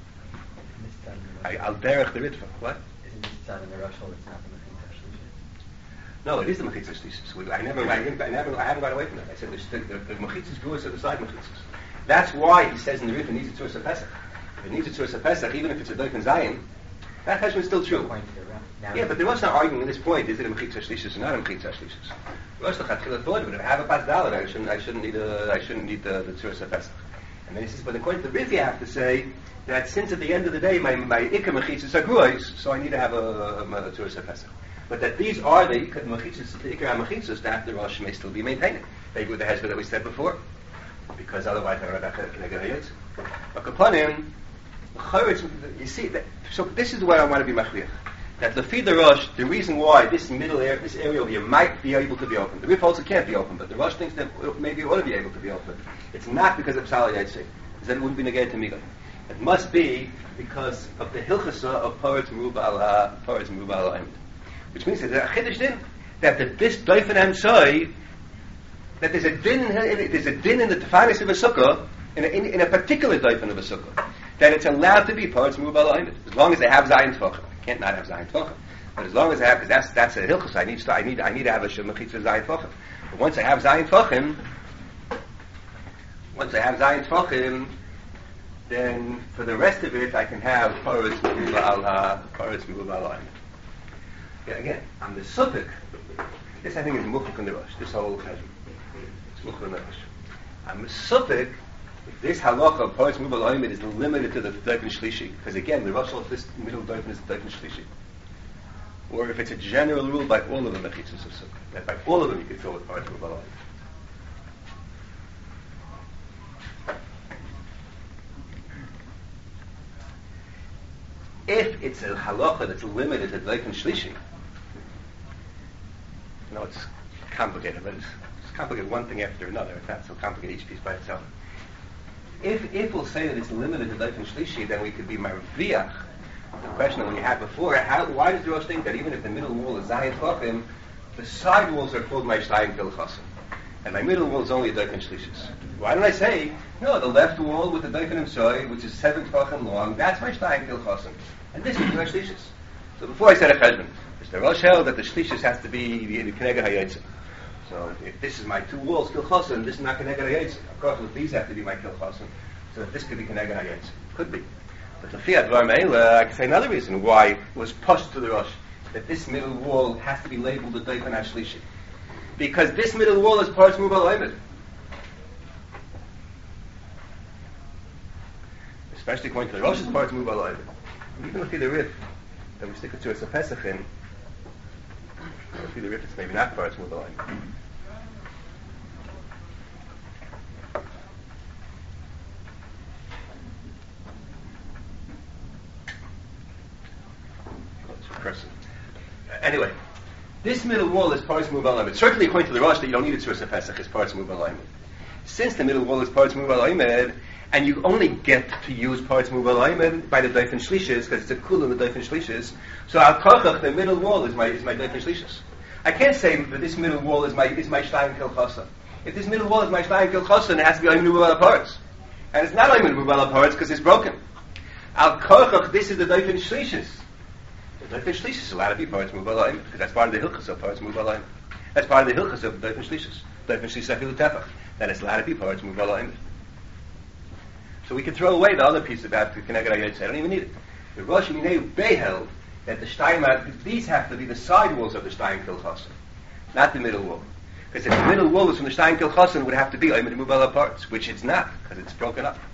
Al derech the ritva. What? Isn't this done in the Rosh Hol? It's not the Mechitza Shlishis. No, it is the mechitza ashlishus. I haven't got away from that. I said the mechitzas gruas are the side mechitzas. That's why he says in the Rif it needs a Tzuras HaPesach. If it needs a Tzuras HaPesach, even if it's a doifen zayin, that cheshbon is still true. Yeah, but there was no argument in this point. Is it a mechitza ashlishus or not a mechitza ashlishus? Rosh Lachatchila thought, but if I have a pas dalet, I shouldn't need the Tzuras HaPesach. And then he says, but according to the Rif, you have to say that since at the end of the day my ikar mechitzas are gruas, so I need to have a Tzuras HaPesach. But that these are the ikar mechitzas that the Rosh may still be maintaining. Maybe with the hezbollah that we said before, because otherwise I don't have to get a But upon him, you see that. So this is what I want to be machliach. That lefi the Rosh, the reason why this area over here might be able to be open. The Rif also can't be open, but the Rosh thinks that maybe it ought to be able to be open. It's not because of Psal Yaitse, because then it wouldn't be negated to Milah. It must be because of the Hilchasa of Paretz Merubah Al, which means that Chiddush din that this doifen emsai, that there's a din in the Tefanis of a sukkah in a particular doifen of a sukkah that it's allowed to be Paretz Merubah Al, as long as they have Zayin Tvachim. Can't not have Zayin Tvachim, but as long as I have, because that's a Hilchasa. I need to have a Shemachitza Zayin Tvachim. But once I have Zayin Tvachim, then for the rest of it, I can have Paretz Merubah Al. Yeah, again, on the Sukkah, this I think is Muchach in the Rosh, this whole cheshbon. It's Muchach in the Rosh. On the Sukkah, if this halacha of Paretz Merubah Al is limited to the doifen shlishi, because again, the Rosh of this middle doifen is the doifen shlishi. Or if it's a general rule by all of the mechitzos of Sukkah, that by all of them you can fill with Paretz Merubah Al. If it's a halacha that's limited to doifen shlishi, it's complicated, but it's complicated one thing after another. It's not so complicated each piece by itself. If we'll say that it's limited to doifen shlishi, then we could be marviach. The question that we had before: why does the Rosh think that even if the middle wall is zayin tvachim, the side walls are called my shtayim kilchasim, and my middle wall is only a doifen shlishis? Why don't I say no? The left wall with the doifen emsoi, which is 7 tvachim long, that's my shtayim kilchasim, and this is my shlishis. So before I said a cheshbon, the Rosh held that the shlishis has to be the keneged hayetze. So if this is my 2 walls kilchasim, this is not keneged hayetze. Of course, these have to be my kilchasim, so this could be keneged hayetze. Could be. But the fiat dvar meila, I can say another reason why it was pushed to the Rosh that this middle wall has to be labeled the doifen hashlishi, because this middle wall is Paretz Merubah Al, especially according to the Rosh, is Paretz Merubah Al. Even if the Rif that we stick it to as a Pesach in, the Rif it's maybe not Paretz Merubah Al. This middle wall is Paras Mubal Oimed. Certainly according to the Rosh that you don't need a Tzuras HaPesach is Paras Mubal Oimed. Since the middle wall is Paras Mubal Oimed, and you only get to use Paras Mubal Oimed by the Doifen Shlishis, because it's a kul in the Doifen Shlishis, so Al Kochach, the middle wall, is my Doifen Shlishis. I can't say that this middle wall is my Shtayim Kil Chassan. If this middle wall is my Shtayim Kil Chassan, it has to be Oimed Mubal Aparts. And it's not Oimed Mubal Aparts because it's broken. Al Kochach, this is the Doifen Shlishis. The Doifen Shlishis is allowed to be Paras Mubal Oimed, because that's part of the Hilchas of Paras Mubal Oimed. That's part of the Hilchas of Doifen Shlishis. Doifen Shlishis Afilu Tefach. That it's allowed to be Paras Mubal Oimed. So we can throw away the other piece about the Keneged HaYotzei. I don't even need it. The Rosh Minei Bey held that the Shtayim, these have to be the side walls of the Shtayim Kil Chassan, not the middle wall. Because if the middle wall is from the Shtayim Kil Chassan, it would have to be Oimed Mubal Aparts, which it's not, because it's broken up.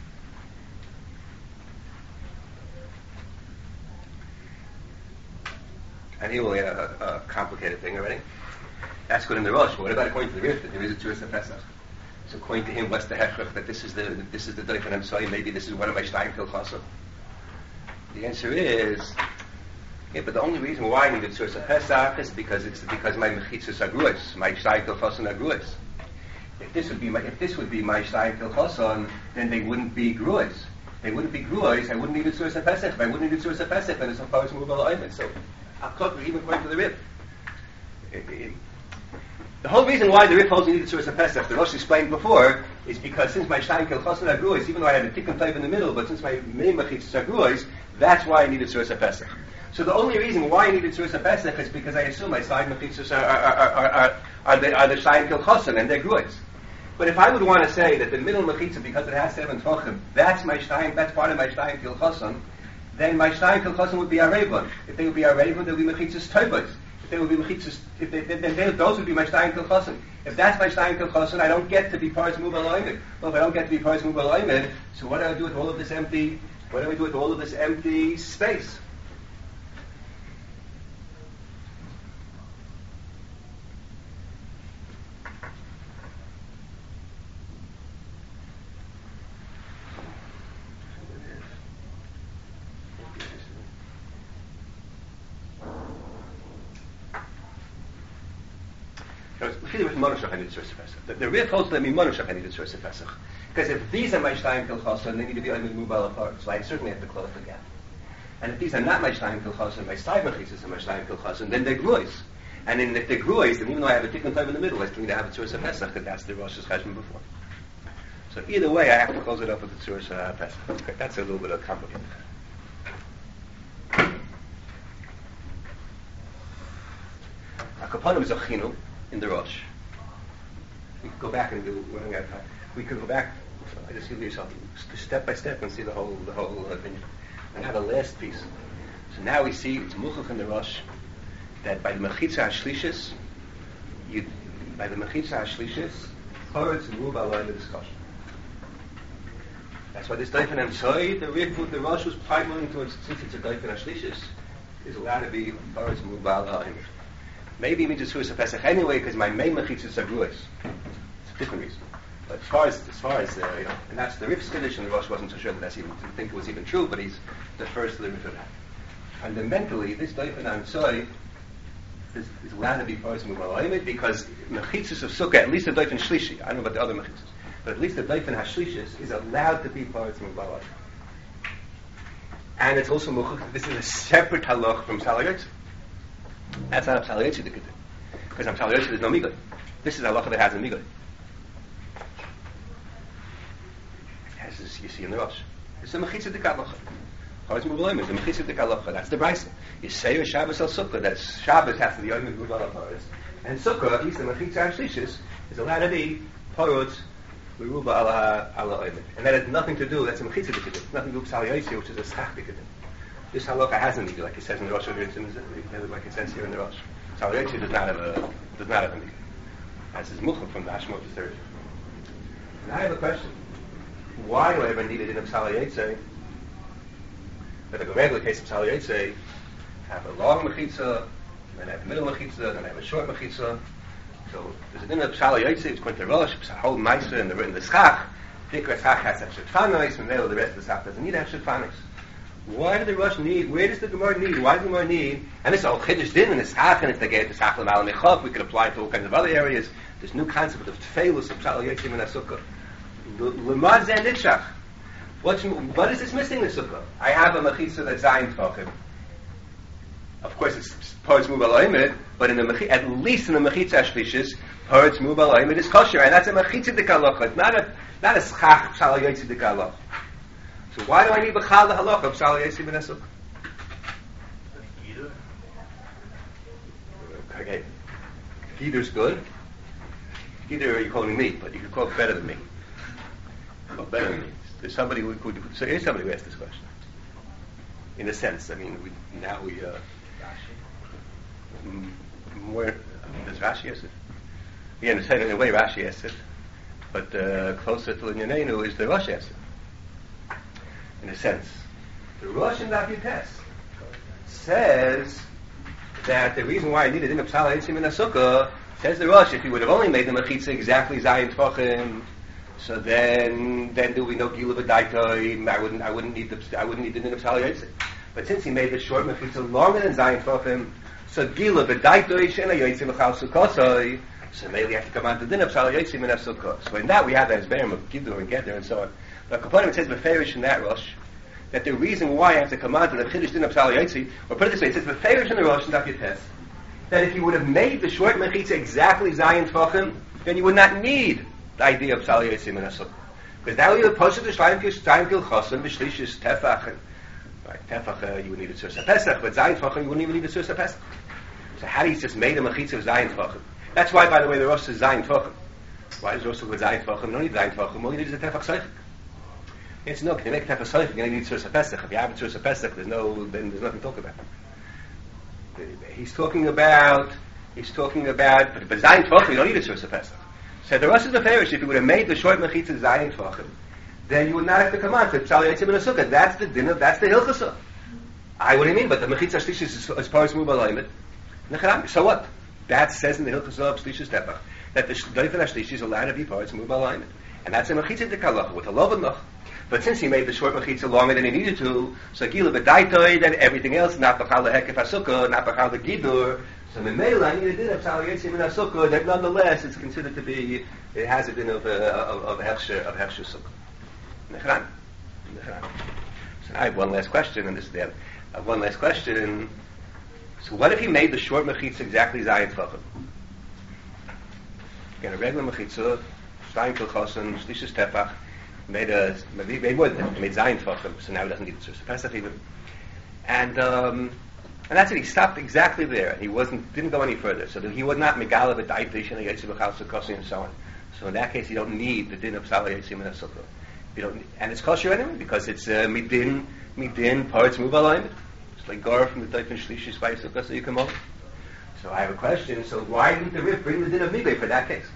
And here we'll get a complicated thing already. That's good in the Rosh. But what about according to the Rif that there is a Tzuras HaPesach? So according to him, what's the hechrach that this is the Doifen Hamsai? Maybe this is one of my Shtayim Kil Chassan. The answer is, yeah, but the only reason why I need a Tzuras HaPesach is because my mechitzas are gruas, my Shtayim Kil Chassan are gruas. If this would be my Shtayim Kil Chassan, then they wouldn't be gruas. They wouldn't be gruas. I wouldn't need a Tzuras HaPesach. If I wouldn't need a Tzuras HaPesach, then it's a Paras Mubal Oimed. So I'll talk even according to the Rif. The whole reason why the Rif holds you need a Tzuras HaPesach, the Rosh explained before, is because since my Shtayim Kil Chassan are gruas, even though I have a tikkun type in the middle, but since my main mechitzas are gruas, that's why I need a Tzuras HaPesach. So the only reason why I need a Tzuras HaPesach is because I assume my side mechitzas are the Shtayim Kil Chassan and they're gruas. But if I would want to say that the middle mechitzah, because it has 7 tvachim, that's part of my Shtayim Kil Chassan, then my Shtayim Kil Chassan would be Arevon. If they would be Arevon, they would be mechitzas toibos. If they would be mechitzas, then those would be my Shtayim Kil Chassan. If that's my Shtayim Kil Chassan, I don't get to be Paras Mubal Oimed. Well, if I don't get to be Paras Mubal Oimed, so what do I do with all of this empty? What do we do with all of this empty space? The Rif holds that Mimonoshach I need a Tzuras HaPesach. Because if these are my Shtayim Kil Chassan, they need to be Oimed Mubal Apart. So I certainly have to close the gap. And if these are not my Shtayim Kil Chassan, my side mechitzas are my Shtayim Kil Chassan, then they're gruas. And then if they're gruas, then even though I have a tikkun time in the middle, I still need to have a Tzuras HaPesach, because that's the Rosh's cheshbon before. So either way, I have to close it up with the Tzuras HaPesach. Okay, that's a little bit of complicated. Akapanim is a chinu in the Rosh. We could go back and do. We're running out of time. We could go back. I just give yourself step by step and see the whole opinion. And have a last piece. So now we see it's muchach in the Rosh that by the mechitza hashlishis, Paras and Mubal Oimed discussion. That's why this Doifen Hamsai, the Rosh was primarily towards since it's a Doifen hashlishis, is allowed to be Paras and Mubal Oimed. Maybe it means it's Tzuras HaPesach anyway, because my main mechitzas are gruas. It's a different reason. But as far as and that's the Rif's condition, the Rosh wasn't so sure that that's even, didn't think it was even true, but he's the first to the Rif of that. Fundamentally, this Doifen Hamsai is allowed to be Paras Mubal Oimed because mechitzas of Sukkah, at least the Doifen Shlishi, I don't know about the other mechitzas, but at least the Doifen HaShlishis is allowed to be Paras Mubal Oimed. And it's also muchach, this is a separate halach from Salagotz. That's not a Psal Yotzi that could do. Because on Psal Yotzi there's no Migoi. This is a halacha that has a Migoi. As you see in the Rosh. It's a Mechitza Dik halacha. Paras Mubal Oimed is a Mechitza Dik halacha. That's the Brisa. You say your Shabbos al Sukkah. That's Shabbos has to be Oimed Mubal Paras. And Sukkah, at least the Mechitza HaShlishis, is allowed to be Parot Meruba ala Oimed. And that has nothing to do, that's a Mechitza Dik halacha. Nothing to do with Psal Yotzi, which is a Schach Dik halacha. This halacha has a midah, like it says in the Rosh, like it says here in the Rosh. Psal Yotzi does not have a midah. As is muchach from the Hashmot to Serge. And I have a question: why do I ever need it in a Psal Yotzi? But like a regular case of Psal Yotzi, have a long mechitza, then I have a middle mechitza, then I have a short mechitza. So there's a din of Psal Yotzi, it's going to Rosh, whole Meiser in the Schach. Dikra Schach has Hashut Fanos, and the rest of the Schach doesn't need Hashut Fanos. Why did the Rosh need? Where does the Gemara need? Why does the Gemara need? And it's all Chiddush Din and it's Hach and it's the Get, it's Hach L'Mal Mechov. We could apply it to all kinds of other areas. This new concept of Tfeilus of Pshal Yotzim and Asukah. L'mad Zeh Nitshach. What is this missing in the Sukkah? I have a Mechitza that's Zayin Tfachim. Of course, it's Paretz Mubal Oimid, but at least in the Mechitza Shlishis, Paretz Mubal Oimid is kosher, and that's a Mechitza D'Kalocha. It's not a Schach Pshal Yotzim D'Kalocha. So why do I need B'chal the Halacha of Pshal Yotzim and Asukah? Okay, Gider's good. Gider, you're calling me, but you could call it better than me. Well, better than me. There's somebody who could. So here's somebody who asked this question. In a sense, I mean, more. Does Rashi ask it? Yeah, in a way, Rashi asks it, but closer to Linyanenu is the Rosh asks it. In a sense, the Rosh in Daf Yutes says that the reason why I needed in a Pshal Yotzim in a Sukkah, says the Rosh, if he would have only made the Mechitza exactly Zayin Tfachim, so then there would be no Gila B'daitoi. I wouldn't need the din of Pshal Yotzim. But since he made the short Mechitza longer than Zayin Tfachim, so Gila B'daitoi Shena Yotzim L'chal Sukkosoi, so maybe we have to come on to din of Pshal Yotzim and Sukkah. So in that we have that Asberim of Gidur and Getter and so on. But Kaponim, it says Beferish in that Rosh, that the reason why I have to come on to the Chiddush din of Pshal Yotzim, or put it this way, it says Beferish in the Rosh in Daf Yutes, that if you would have made the short Mechitza exactly Zayin Tfachim, then you would not need the idea of Pshal Yotzim and Asukah. Because that would be the Poshet of Shtayim Kil Chosim, B'Shlish is Tefach, right, Tefach you would need a Tzursa Pesach, but Zayin Tfachim you wouldn't even need a Tzursa Pesach. So how do you just made a Mechitza of Zayin Tfachim? That's why, by the way, the Rosh says Zayin Tfachim. Why does Rosh say Zayin Tfachim? You don't need Zayin Tfachim, all you need is a Tefach Seichik. It's no, can you make a Tefach Seichik, you're going to need Tzursa Pesach. If you have a Tzursa Pesach, then there's nothing to talk about. He's talking about, but Zayin Tfachim, you don't need a Tzursa Pesach. So the Rosh is the Farish, if you would have made the short Mechitza Zayin Tfachim, then you would not have to come on to Pshal Yotzim and Asukah. That's the dinner, that's the Hilchasa. What do you mean? But the Mechitza Shlish is as far as Mubal Oimid. So what? That says in the Hilchasa of Shlish Tefach that the Doifen HaShlish is allowed to be parts Mubal Oimid. And that's a Mechitza D'Kalocha with a Lov Noch. But since he made the short Mechitza longer than he needed to, so Gila B'daitoi, then everything else, not B'chal the Hekef HaSukah, not B'chal the Gidur, so Memela, I need a din of Pshal Yotzim and Asukah, that nonetheless it's considered to be, it has a din of Hechsher Sukkah. Nechran. So I have one last question, and this is the end. I have one last question. So what if he made the short Mechitza exactly Zayin Tfachim? Again, a regular Mechitza, Shtayim Kil Chosim, Shlishis Tefach, made more than that. He made Zayin Tfachim, so now he doesn't need the Tzursa Pesach even. And that's it. He stopped exactly there. He didn't go any further. So that he was not megala v'daitish and yotzim b'chal sukkos and so on. So in that case, you don't need the din of Pshal Yotzim and Asukah. You don't, and it's kosher anyway because it's midin parts mubal oimid. It's like gar from the Doifen Shlishis by Sukkah, so you come over. So I have a question. So why didn't the Rif bring the din of migay for that case?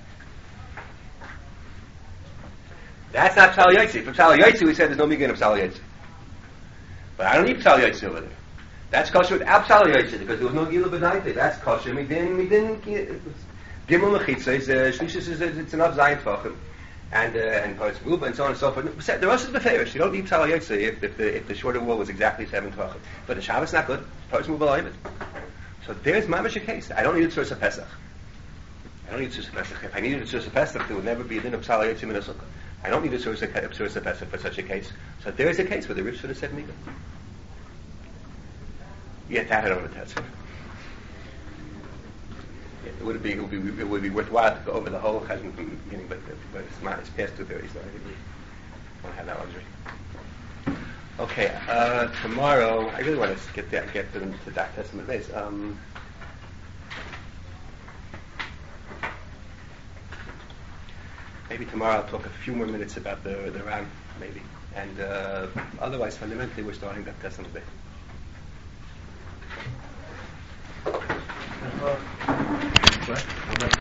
That's not Pshal Yotzim. For Pshal Yotzim, we said there's no migay of Pshal Yotzim. But I don't need Pshal Yotzim over there. That's kosher without Pshal Yotzim because there was no Gila B'daitoi. That's kosher. Midin Gimel Mechitza is Shlishis is it's enough Zayin Tfachim and Paretz Mubal and so on and so forth. The Rosh is Beferish. You don't need Pshal Yotzim if the shorter wall was exactly 7 Tfachim. But the Shabbos not good. Paretz Mubal Oimid. So there's mamash a case. I don't need a Tzursa Pesach. If I needed a Tzursa Pesach, there would never be a din of Pshal Yotzim in a Sukkah. I don't need a Tzursa Pesach for such a case. So there is a case where the Rif should have said Miga. Yeah, that I don't want to test. It would be worthwhile to go over the whole chazon from the beginning, but it's past 2:30, so I think we won't have that luxury. Okay, tomorrow I really want to get to the Dak Testament base. Maybe tomorrow I'll talk a few more minutes about the Ram, maybe, and otherwise fundamentally we're starting Dak Testament base. What?